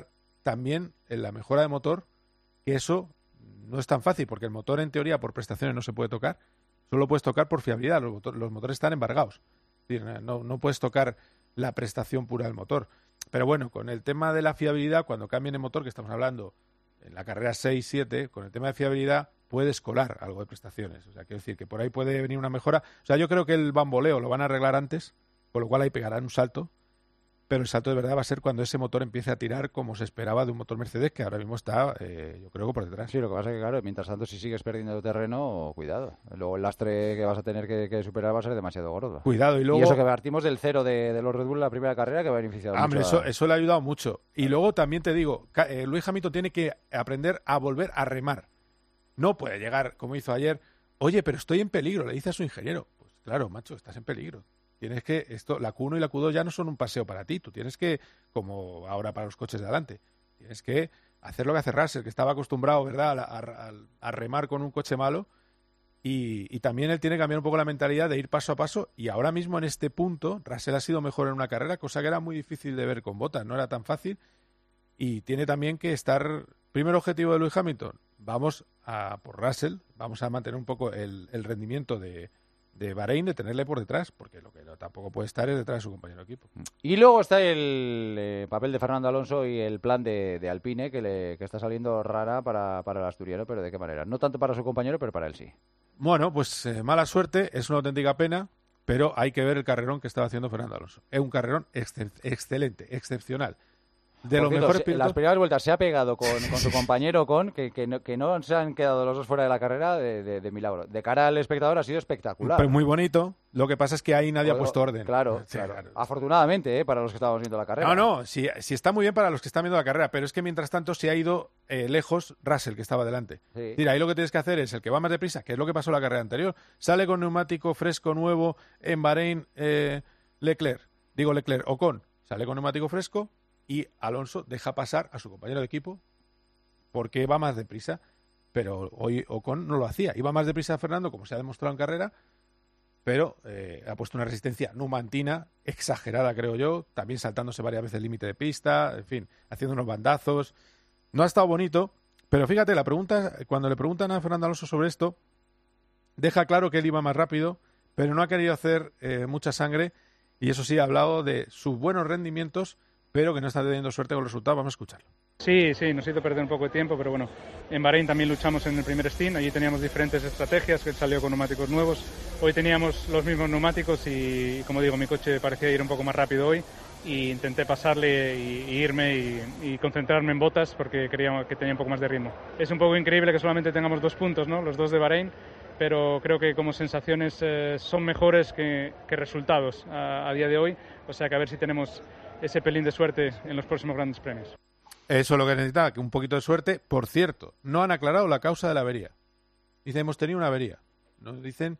también en la mejora de motor, que eso no es tan fácil, porque el motor en teoría por prestaciones no se puede tocar, solo puedes tocar por fiabilidad, los motores están embargados, es decir, no puedes tocar la prestación pura del motor. Pero bueno, con el tema de la fiabilidad, cuando cambien el motor, que estamos hablando en la carrera 6-7, con el tema de fiabilidad puedes colar algo de prestaciones. O sea, quiero decir que por ahí puede venir una mejora. O sea, yo creo que el bamboleo lo van a arreglar antes, con lo cual ahí pegarán un salto, pero el salto de verdad va a ser cuando ese motor empiece a tirar como se esperaba de un motor Mercedes, que ahora mismo está, yo creo que por detrás. Sí, lo que pasa es que, claro, mientras tanto, si sigues perdiendo terreno, cuidado. Luego el lastre que vas a tener que superar va a ser demasiado gordo. Cuidado, y luego... Y eso que partimos del 0 de los Red Bull en la primera carrera, que va a beneficiar Hombre, mucho. Eso le ha ayudado mucho. Y luego también te digo, Lewis Hamilton tiene que aprender a volver a remar. No puede llegar, como hizo ayer, oye, pero estoy en peligro, le dice a su ingeniero. Pues claro, macho, estás en peligro. Tienes que, la Q1 y la Q2 ya no son un paseo para ti. Tú tienes que, como ahora para los coches de adelante, tienes que hacer lo que hace Russell, que estaba acostumbrado, ¿verdad?, a remar con un coche malo. Y también él tiene que cambiar un poco la mentalidad de ir paso a paso. Y ahora mismo en este punto, Russell ha sido mejor en una carrera, cosa que era muy difícil de ver con Bottas. No era tan fácil. Y tiene también que estar... Primer objetivo de Lewis Hamilton, vamos a por Russell, vamos a mantener un poco el rendimiento de Bahrein, de tenerle por detrás, porque lo que tampoco puede estar es detrás de su compañero de equipo. Y luego está el papel de Fernando Alonso y el plan de Alpine, que está saliendo rara para el asturiano, pero ¿de qué manera? No tanto para su compañero, pero para él sí. Bueno, pues mala suerte, es una auténtica pena, pero hay que ver el carrerón que estaba haciendo Fernando Alonso. Es un carrerón excelente, excepcional. De los mejores pilotos. Las primeras vueltas se ha pegado con su compañero que no se han quedado los dos fuera de la carrera de milagro. De cara al espectador ha sido espectacular. Pues muy bonito. Lo que pasa es que ahí nadie ha puesto orden. Claro, sí, claro. Afortunadamente, para los que estábamos viendo la carrera. No, sí está muy bien para los que están viendo la carrera, pero es que mientras tanto se ha ido lejos Russell, que estaba delante. Sí. Mira, ahí lo que tienes que hacer es el que va más deprisa, que es lo que pasó en la carrera anterior. Sale con neumático fresco nuevo en Bahrein Ocon. Sale con neumático fresco. Y Alonso deja pasar a su compañero de equipo porque va más deprisa. Pero hoy Ocon no lo hacía. Iba más deprisa Fernando, como se ha demostrado en carrera, pero ha puesto una resistencia numantina exagerada, creo yo, también saltándose varias veces el límite de pista, en fin, haciendo unos bandazos. No ha estado bonito, pero fíjate, cuando le preguntan a Fernando Alonso sobre esto, deja claro que él iba más rápido, pero no ha querido hacer mucha sangre, y eso sí, ha hablado de sus buenos rendimientos, pero que no está teniendo suerte con los resultados. Vamos a escucharlo. Sí, nos hizo perder un poco de tiempo, pero bueno, en Bahrein también luchamos en el primer stint, allí teníamos diferentes estrategias, que él salió con neumáticos nuevos, hoy teníamos los mismos neumáticos y como digo, mi coche parecía ir un poco más rápido hoy y intenté pasarle y irme y concentrarme en Bottas porque creía que tenía un poco más de ritmo. Es un poco increíble que solamente tengamos 2 puntos, ¿no?, los 2 de Bahrein, pero creo que como sensaciones son mejores que resultados a día de hoy, o sea que a ver si tenemos ese pelín de suerte en los próximos grandes premios. Eso es lo que necesitaba, que un poquito de suerte. Por cierto, no han aclarado la causa de la avería. Dice, hemos tenido una avería. ¿No? Dice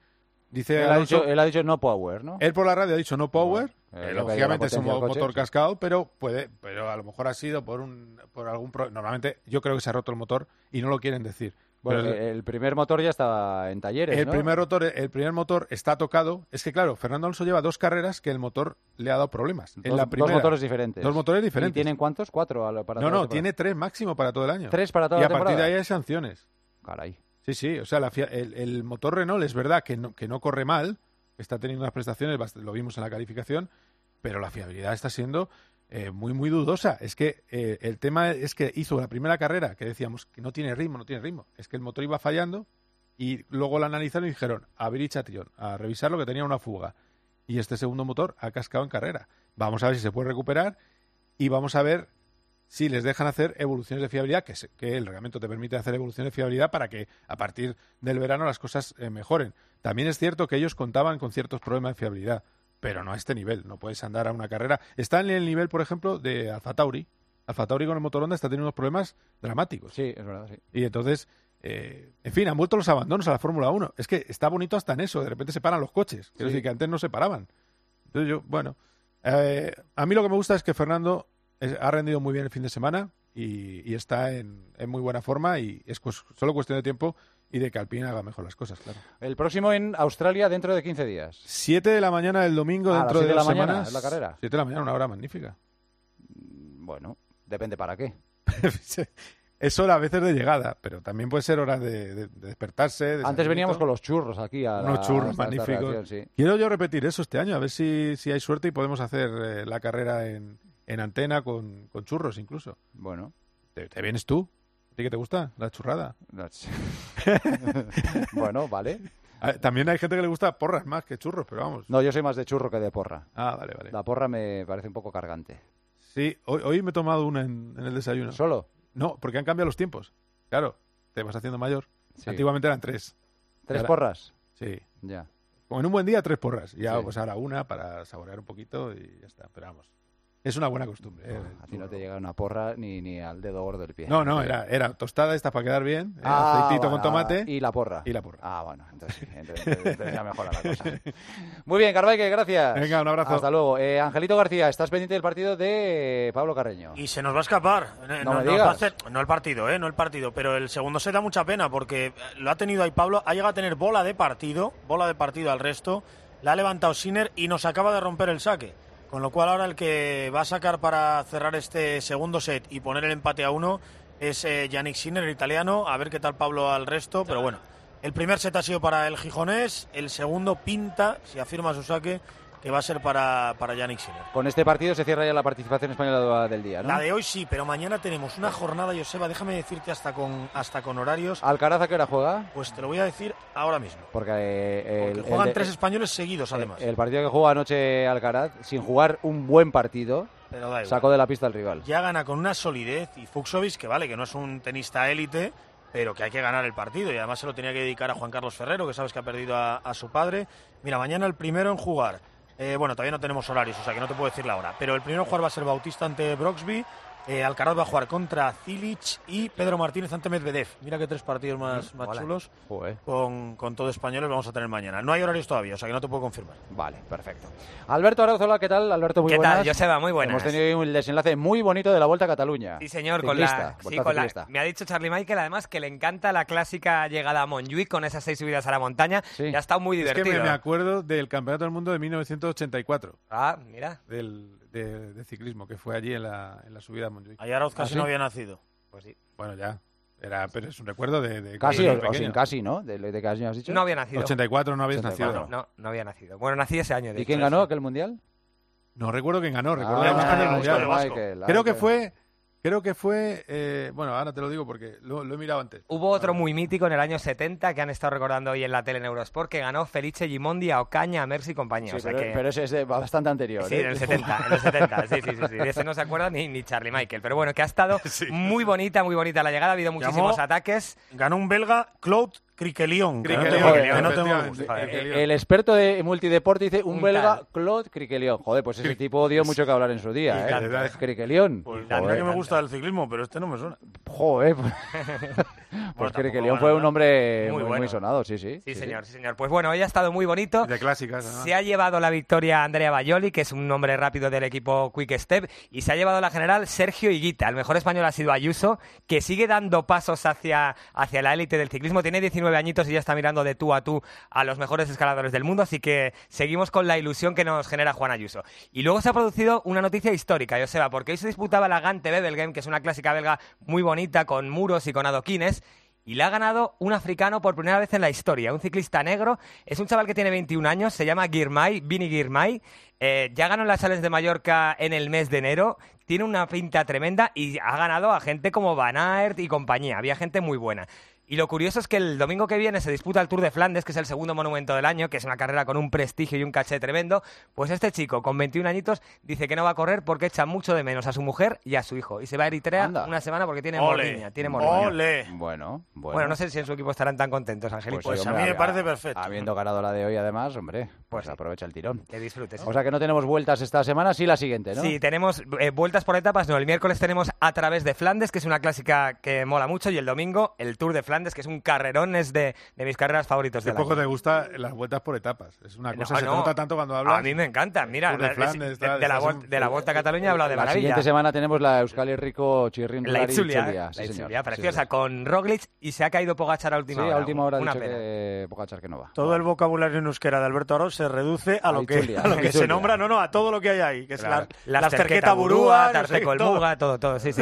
él ha dicho no power, ¿no? Él por la radio ha dicho no power. Lógicamente es un motor cascado, pero a lo mejor ha sido por algún problema. Normalmente yo creo que se ha roto el motor y no lo quieren decir. Bueno, el primer motor ya estaba en talleres, el ¿no? El primer motor está tocado. Es que, claro, Fernando Alonso lleva 2 carreras que el motor le ha dado problemas. En la primera, 2 motores diferentes. 2 motores diferentes. ¿Y tienen cuántos? 4 para No, tiene 3 máximo para todo el año. 3 para toda la temporada. Y a partir de ahí hay sanciones. Caray. Sí, o sea, el motor Renault es verdad que no corre mal, está teniendo unas prestaciones, lo vimos en la calificación, pero la fiabilidad está siendo muy, muy dudosa. Es que el tema es que hizo la primera carrera, que decíamos que no tiene ritmo. Es que el motor iba fallando y luego lo analizaron y dijeron a Brich Châtillon, a revisarlo, que tenía una fuga. Y este segundo motor ha cascado en carrera. Vamos a ver si se puede recuperar y vamos a ver si les dejan hacer evoluciones de fiabilidad, que el reglamento te permite hacer evoluciones de fiabilidad para que a partir del verano las cosas mejoren. También es cierto que ellos contaban con ciertos problemas de fiabilidad, pero no a este nivel. No puedes andar a una carrera. Está en el nivel, por ejemplo, de Alfa Tauri. Alfa Tauri con el motor Honda está teniendo unos problemas dramáticos. Sí, es verdad, sí. Y entonces, en fin, han vuelto los abandonos a la Fórmula 1. Es que está bonito hasta en eso. De repente se paran los coches. Quiero decir que antes no se paraban. Entonces a mí lo que me gusta es que Fernando ha rendido muy bien el fin de semana y está en muy buena forma y es solo cuestión de tiempo y de que Alpine haga mejor las cosas, claro. El próximo en Australia dentro de 15 días. 7 de la mañana del domingo, dentro de 2 semanas. ¿Es la carrera? 7 de la mañana, una hora magnífica. Bueno, depende para qué. Es hora a veces de llegada, pero también puede ser hora de despertarse. Antes veníamos con los churros aquí. Unos churros magníficos. Sí. Quiero yo repetir eso este año, a ver si hay suerte y podemos hacer la carrera en antena con churros incluso. Bueno. ¿Te vienes tú? ¿A ti que te gusta la churrada? Bueno, vale. También hay gente que le gusta porras más que churros, pero vamos. No, yo soy más de churro que de porra. Ah, vale. La porra me parece un poco cargante. Sí, hoy me he tomado una en el desayuno. ¿Solo? No, porque han cambiado los tiempos. Claro, te vas haciendo mayor. Sí. Antiguamente eran 3. ¿3 porras? Sí. Ya. Como en un buen día, 3 porras. Ya, sí. Pues ahora una para saborear un poquito y ya está. Pero vamos, es una buena costumbre. A ti no te llega una porra ni al dedo gordo del pie. No, era tostada esta para quedar bien, aceitito con tomate. Y la porra. Ah, bueno, entonces sí, entonces ya mejora la cosa. Muy bien, Carvajal, gracias. Venga, un abrazo. Hasta luego. Angelito García, estás pendiente del partido de Pablo Carreño. Y se nos va a escapar. No me digas. No el partido, pero el segundo set da mucha pena porque lo ha tenido ahí Pablo, ha llegado a tener bola de partido al resto, la ha levantado Sinner y nos acaba de romper el saque. Con lo cual ahora el que va a sacar para cerrar este segundo set y poner el empate a 1 es Yannick Sinner, el italiano. A ver qué tal Pablo al resto, pero bueno. El primer set ha sido para el gijonés, el segundo pinta, si afirma su saque, que va a ser para Yannick Sinner. Con este partido se cierra ya la participación española del día, ¿no? La de hoy sí, pero mañana tenemos una jornada, Joseba, déjame decirte hasta con horarios. ¿Alcaraz a qué hora juega? Pues te lo voy a decir ahora mismo. Porque juegan 3 españoles seguidos, además. El partido que jugó anoche Alcaraz, sin jugar un buen partido, sacó de la pista al rival. Ya gana con una solidez, y Fucsovics, que vale, que no es un tenista élite, pero que hay que ganar el partido, y además se lo tenía que dedicar a Juan Carlos Ferrero, que sabes que ha perdido a su padre. Mira, mañana el primero en jugar. Bueno, todavía no tenemos horarios, o sea que no te puedo decir la hora. Pero el primero en jugar va a ser Bautista ante Broxby. Alcaraz va a jugar contra Cilic y Pedro Martínez ante Medvedev. Mira que 3 partidos más chulos con todo españoles vamos a tener mañana. No hay horarios todavía, o sea que no te puedo confirmar. Vale, perfecto. Alberto Arauzola, ¿qué tal? Alberto, muy buenas. ¿Qué tal, Joseba? Muy buenas. Hemos tenido un desenlace muy bonito de la Vuelta a Cataluña. Sí, señor. Ciclista, me ha dicho Charlie Michael, además, que le encanta la clásica llegada a Montjuïc con esas 6 subidas a la montaña. Sí. Y ha estado muy divertido. Es que me acuerdo del Campeonato del Mundo de 1984. Ah, mira. De ciclismo, que fue allí en la subida a Montjuïc. Ahí Arauz casi no había nacido. Pues sí. Bueno, ya. Pero es un recuerdo de casi o sin casi, ¿no? ¿De qué año has dicho? No había nacido. 84 no habías 84. nacido. No había nacido. Bueno, nací ese año. ¿Y quién ganó aquel mundial? No recuerdo quién ganó. Recuerdo el mundial. Creo que fue... bueno, ahora te lo digo porque lo he mirado antes. Hubo otro muy mítico en el año 70 que han estado recordando hoy en la tele en Eurosport, que ganó Felice Gimondi a Ocaña, a Merckx y compañía. Sí, o sea pero ese es bastante anterior. Sí, en el 70, sí. De ese no se acuerda ni Charlie Michael. Pero bueno, que ha estado muy bonita la llegada. Ha habido muchísimos ataques. Ganó un belga, Claude Criquelion. El experto de multideporte dice un belga, Claude Criquelion. Joder, pues ese tipo dio mucho que hablar en su día, ¿eh? Criquelion. Pues a mí que me gusta el ciclismo, pero este no me suena. Joder. Pues Criquelion fue un hombre muy sonado, sí. Sí, señor. Pues bueno, hoy ha estado muy bonito. De clásicas, ¿no? Se ha llevado la victoria Andrea Baioli, que es un hombre rápido del equipo Quick Step, y se ha llevado la general Sergio Higuita. El mejor español ha sido Ayuso, que sigue dando pasos hacia la élite del ciclismo. Tiene 19 añitos y ya está mirando de tú a tú a los mejores escaladores del mundo, así que seguimos con la ilusión que nos genera Juan Ayuso. Y luego se ha producido una noticia histórica, Joseba, porque hoy se disputaba la Gante Wevelgem, que es una clásica belga muy bonita, con muros y con adoquines, y la ha ganado un africano por primera vez en la historia, un ciclista negro. Es un chaval que tiene 21 años, se llama Vini Girmay. Ya ganó las Sales de Mallorca en el mes de enero, tiene una pinta tremenda y ha ganado a gente como Van Aert y compañía. Había gente muy buena. Y lo curioso es que el domingo que viene se disputa el Tour de Flandes, que es el segundo monumento del año, que es una carrera con un prestigio y un caché tremendo. Pues este chico, con 21 añitos, dice que no va a correr porque echa mucho de menos a su mujer y a su hijo. Y se va a Eritrea una semana porque tiene morriña. Bueno, no sé si en su equipo estarán tan contentos, Angelito. Pues a mí me parece perfecto. Habiendo ganado la de hoy, además, hombre, pues aprovecha el tirón. Que disfrutes. O sea que no tenemos vueltas esta semana, sí la siguiente, ¿no? Sí, tenemos vueltas por etapas. No, el miércoles tenemos A través de Flandes, que es una clásica que mola mucho, y el domingo el Tour de Flandes, Flandes, que es un carrerón, es de mis carreras favoritos del año. Poco te gusta las vueltas por etapas. Es una cosa que se nota tanto cuando hablas. A mí me encanta. Mira, de Flandes, de la Vuelta a Cataluña he hablado de la maravilla. siguiente semana tenemos la Euskal Herriko Chirrin La Itzulia, preciosa, con Roglic, y se ha caído Pogačar a última hora. Sí, a última hora ha una dicho pena. que Pogačar que no va. Todo el vocabulario en euskera de Alberto Aro se reduce a lo que se nombra, a todo lo que hay ahí, que Claro. es la cerqueta burúa, burúa, Tarteco el Muga, todo, sí.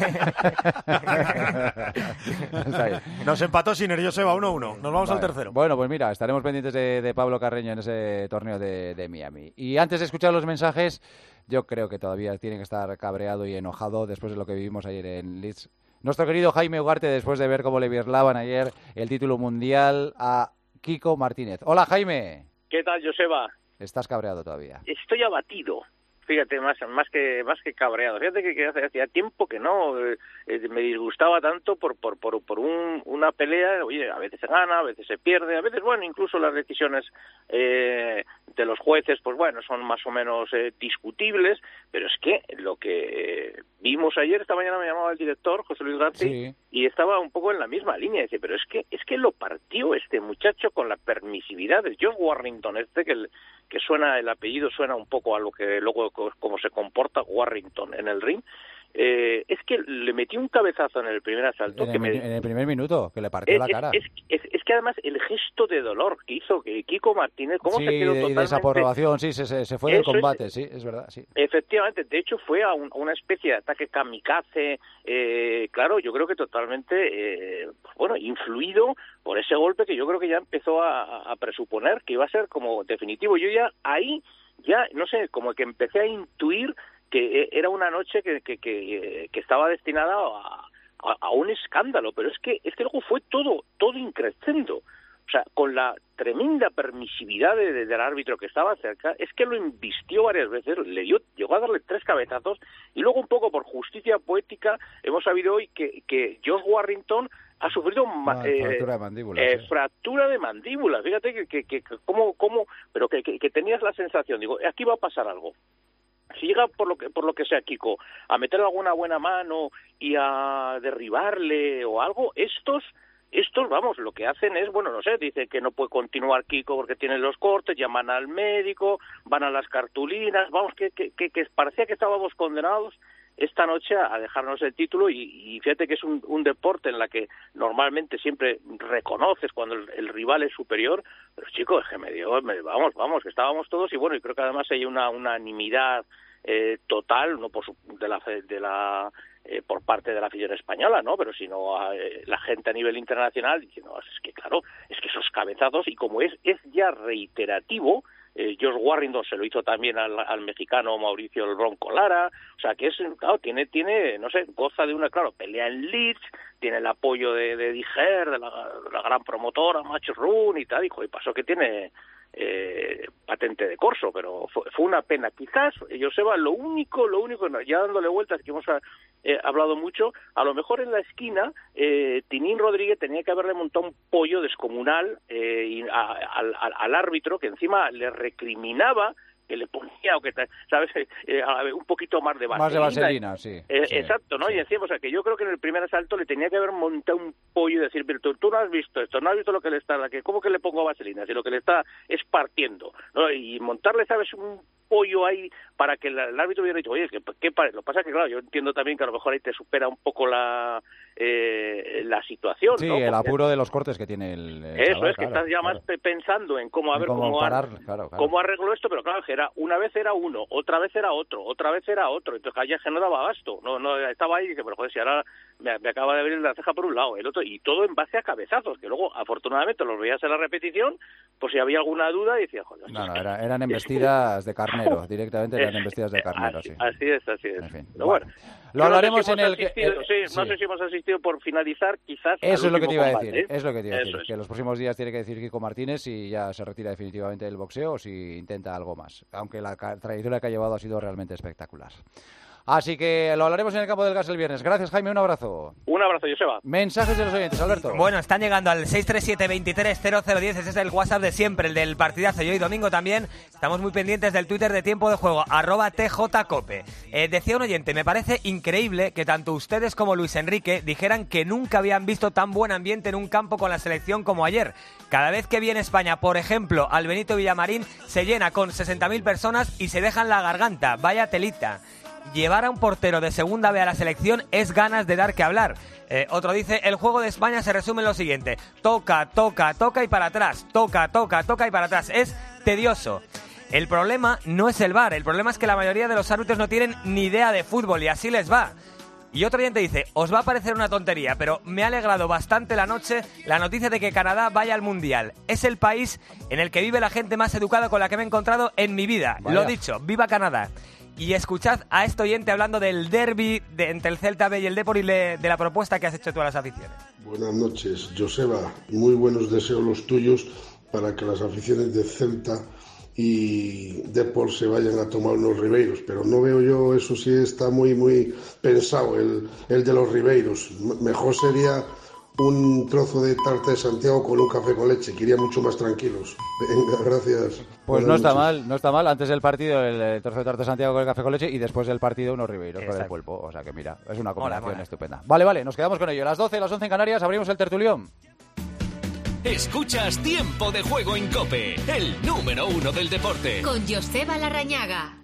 Nos empató Sinner, Joseba, 1-1. Nos vamos al tercero. Bueno, pues mira, estaremos pendientes de Pablo Carreño en ese torneo de Miami. Y antes de escuchar los mensajes, yo creo que todavía tiene que estar cabreado y enojado después de lo que vivimos ayer en Leeds. Nuestro querido Jaime Ugarte, después de ver cómo le birlaban ayer el título mundial a Kiko Martínez. Hola, Jaime. ¿Qué tal, Joseba? ¿Estás cabreado todavía? Estoy abatido. Fíjate, más que cabreado. Fíjate que hacía tiempo que no me disgustaba tanto por una pelea. Oye, a veces se gana, a veces se pierde, a veces, bueno, incluso las decisiones de los jueces, pues bueno, son más o menos discutibles, pero es que lo que vimos ayer, esta mañana me llamaba el director, José Luis García, sí, y estaba un poco en la misma línea. Dice, pero es que lo partió este muchacho con la permisividad de Josh Warrington, que suena, el apellido suena un poco a lo que luego como se comporta Warrington en el ring. Es que le metió un cabezazo en el primer asalto. En el primer minuto, que le partió la cara. Es que además el gesto de dolor que hizo que Kiko Martínez, cómo se quedó totalmente... y desaprobación, sí, se fue del combate, sí, es verdad, sí. Efectivamente, de hecho fue a una especie de ataque kamikaze, claro, yo creo que totalmente, influido por ese golpe que yo creo que ya empezó a presuponer que iba a ser como definitivo. Yo ya, no sé, como que empecé a intuir que era una noche que estaba destinada a un escándalo, pero es que luego fue todo increscendo. O sea, con la tremenda permisividad del árbitro que estaba cerca, es que lo embistió varias veces, llegó a darle 3 cabezazos, y luego un poco por justicia poética hemos sabido hoy que Josh Warrington ha sufrido fractura de mandíbula. Fractura de mandíbula. Fíjate pero que tenías la sensación, digo, aquí va a pasar algo. Si llega por lo que sea Kiko a meter alguna buena mano y a derribarle o algo, estos vamos, lo que hacen es, bueno, no sé, dicen que no puede continuar Kiko porque tiene los cortes, llaman al médico, van a las cartulinas, vamos, que parecía que estábamos condenados esta noche a dejarnos el título, y fíjate que es un deporte en la que normalmente siempre reconoces cuando el rival es superior, pero chicos, que vamos, que estábamos todos, y bueno, y creo que además hay una unanimidad total, no por parte de la afición española, ¿no? Pero sino la gente a nivel internacional diciendo, es que claro, es que esos cabezazos, y como es ya reiterativo, Josh Warrington se lo hizo también al mexicano Mauricio el Bronco Lara, o sea que es, claro, tiene, no sé, goza de una, claro, pelea en Leeds, tiene el apoyo de Diger, de la gran promotora Match Run y tal, y pasó que tiene patente de corso, pero fue una pena. Quizás, Joseba, lo único, ya dándole vueltas, que hemos hablado mucho, a lo mejor en la esquina Tinín Rodríguez tenía que haberle montado un pollo descomunal al árbitro, que encima le recriminaba que le ponía, o que, ¿sabes? Un poquito más de vaselina. Más de vaselina, sí. Exacto, ¿no? Sí. Y decíamos, o sea, que yo creo que en el primer asalto le tenía que haber montado un pollo y decir, pero tú no has visto esto, no has visto lo que le está, ¿cómo que le pongo vaselina? Si lo que le está es partiendo, ¿no? Y montarle, ¿sabes? Un pollo ahí para que el árbitro hubiera dicho, oye, ¿qué parece? Lo que pasa es que, claro, yo entiendo también que a lo mejor ahí te supera un poco la situación, sí, ¿no? El apuro de los cortes que tiene el eso chaval, es, que estás ya más pensando en cómo cómo arreglo esto, pero claro, que una vez era uno, otra vez era otro, entonces ya que no daba abasto, no estaba ahí y dije, pero joder, si ahora me acaba de abrir la ceja por un lado, el otro, y todo en base a cabezazos, que luego afortunadamente los veías en la repetición, pues si había alguna duda decía, joder. No, eran embestidas de carnero, directamente eran embestidas de carnero, sí. Así es. En fin, pero bueno. Lo hablaremos no sé en sí, no sé si hemos asistido por finalizar, quizás. Eso es lo que te iba a decir, Eso es. que los próximos días tiene que decir Kiko Martínez si ya se retira definitivamente del boxeo o si intenta algo más, aunque la trayectoria que ha llevado ha sido realmente espectacular. Así que lo hablaremos en el campo del gas el viernes. Gracias, Jaime, un abrazo. Un abrazo, Joseba. Mensajes de los oyentes, Alberto. Bueno, están llegando al 637-230010, ese es el WhatsApp de siempre, el del partidazo. Y hoy domingo también estamos muy pendientes del Twitter de Tiempo de Juego, @TJCope. Decía un oyente, me parece increíble que tanto ustedes como Luis Enrique dijeran que nunca habían visto tan buen ambiente en un campo con la selección como ayer. Cada vez que viene España, por ejemplo, al Benito Villamarín, se llena con 60.000 personas y se dejan la garganta. Vaya telita. Llevar a un portero de segunda B a la selección es ganas de dar que hablar. Otro dice, el juego de España se resume en lo siguiente: toca, toca, toca y para atrás, toca, toca, toca y para atrás. Es tedioso. El problema no es el VAR, el problema es que la mayoría de los árbitros no tienen ni idea de fútbol y así les va. Y otro oyente dice, os va a parecer una tontería, pero me ha alegrado bastante la noche la noticia de que Canadá vaya al Mundial. Es el país en el que vive la gente más educada con la que me he encontrado en mi vida. Vaya. Lo dicho, ¡viva Canadá! Y escuchad a este oyente hablando del derbi entre el Celta B y el Depor y de la propuesta que has hecho tú a las aficiones. Buenas noches, Joseba. Muy buenos deseos los tuyos para que las aficiones de Celta y Depor se vayan a tomar unos ribeiros, pero no veo yo, eso sí está muy pensado, el de los ribeiros. Mejor sería un trozo de tarta de Santiago con un café con leche, que iría mucho más tranquilos. Venga, gracias. Pues no está mal. Antes del partido el trozo de tarta de Santiago con el café con leche y después del partido unos ribeiros con el pulpo. O sea que mira, es una combinación estupenda. Vale, nos quedamos con ello. A las 12, las 11 en Canarias, abrimos el tertulión. Escuchas Tiempo de Juego en COPE, el número 1 del deporte. Con Joseba Larrañaga.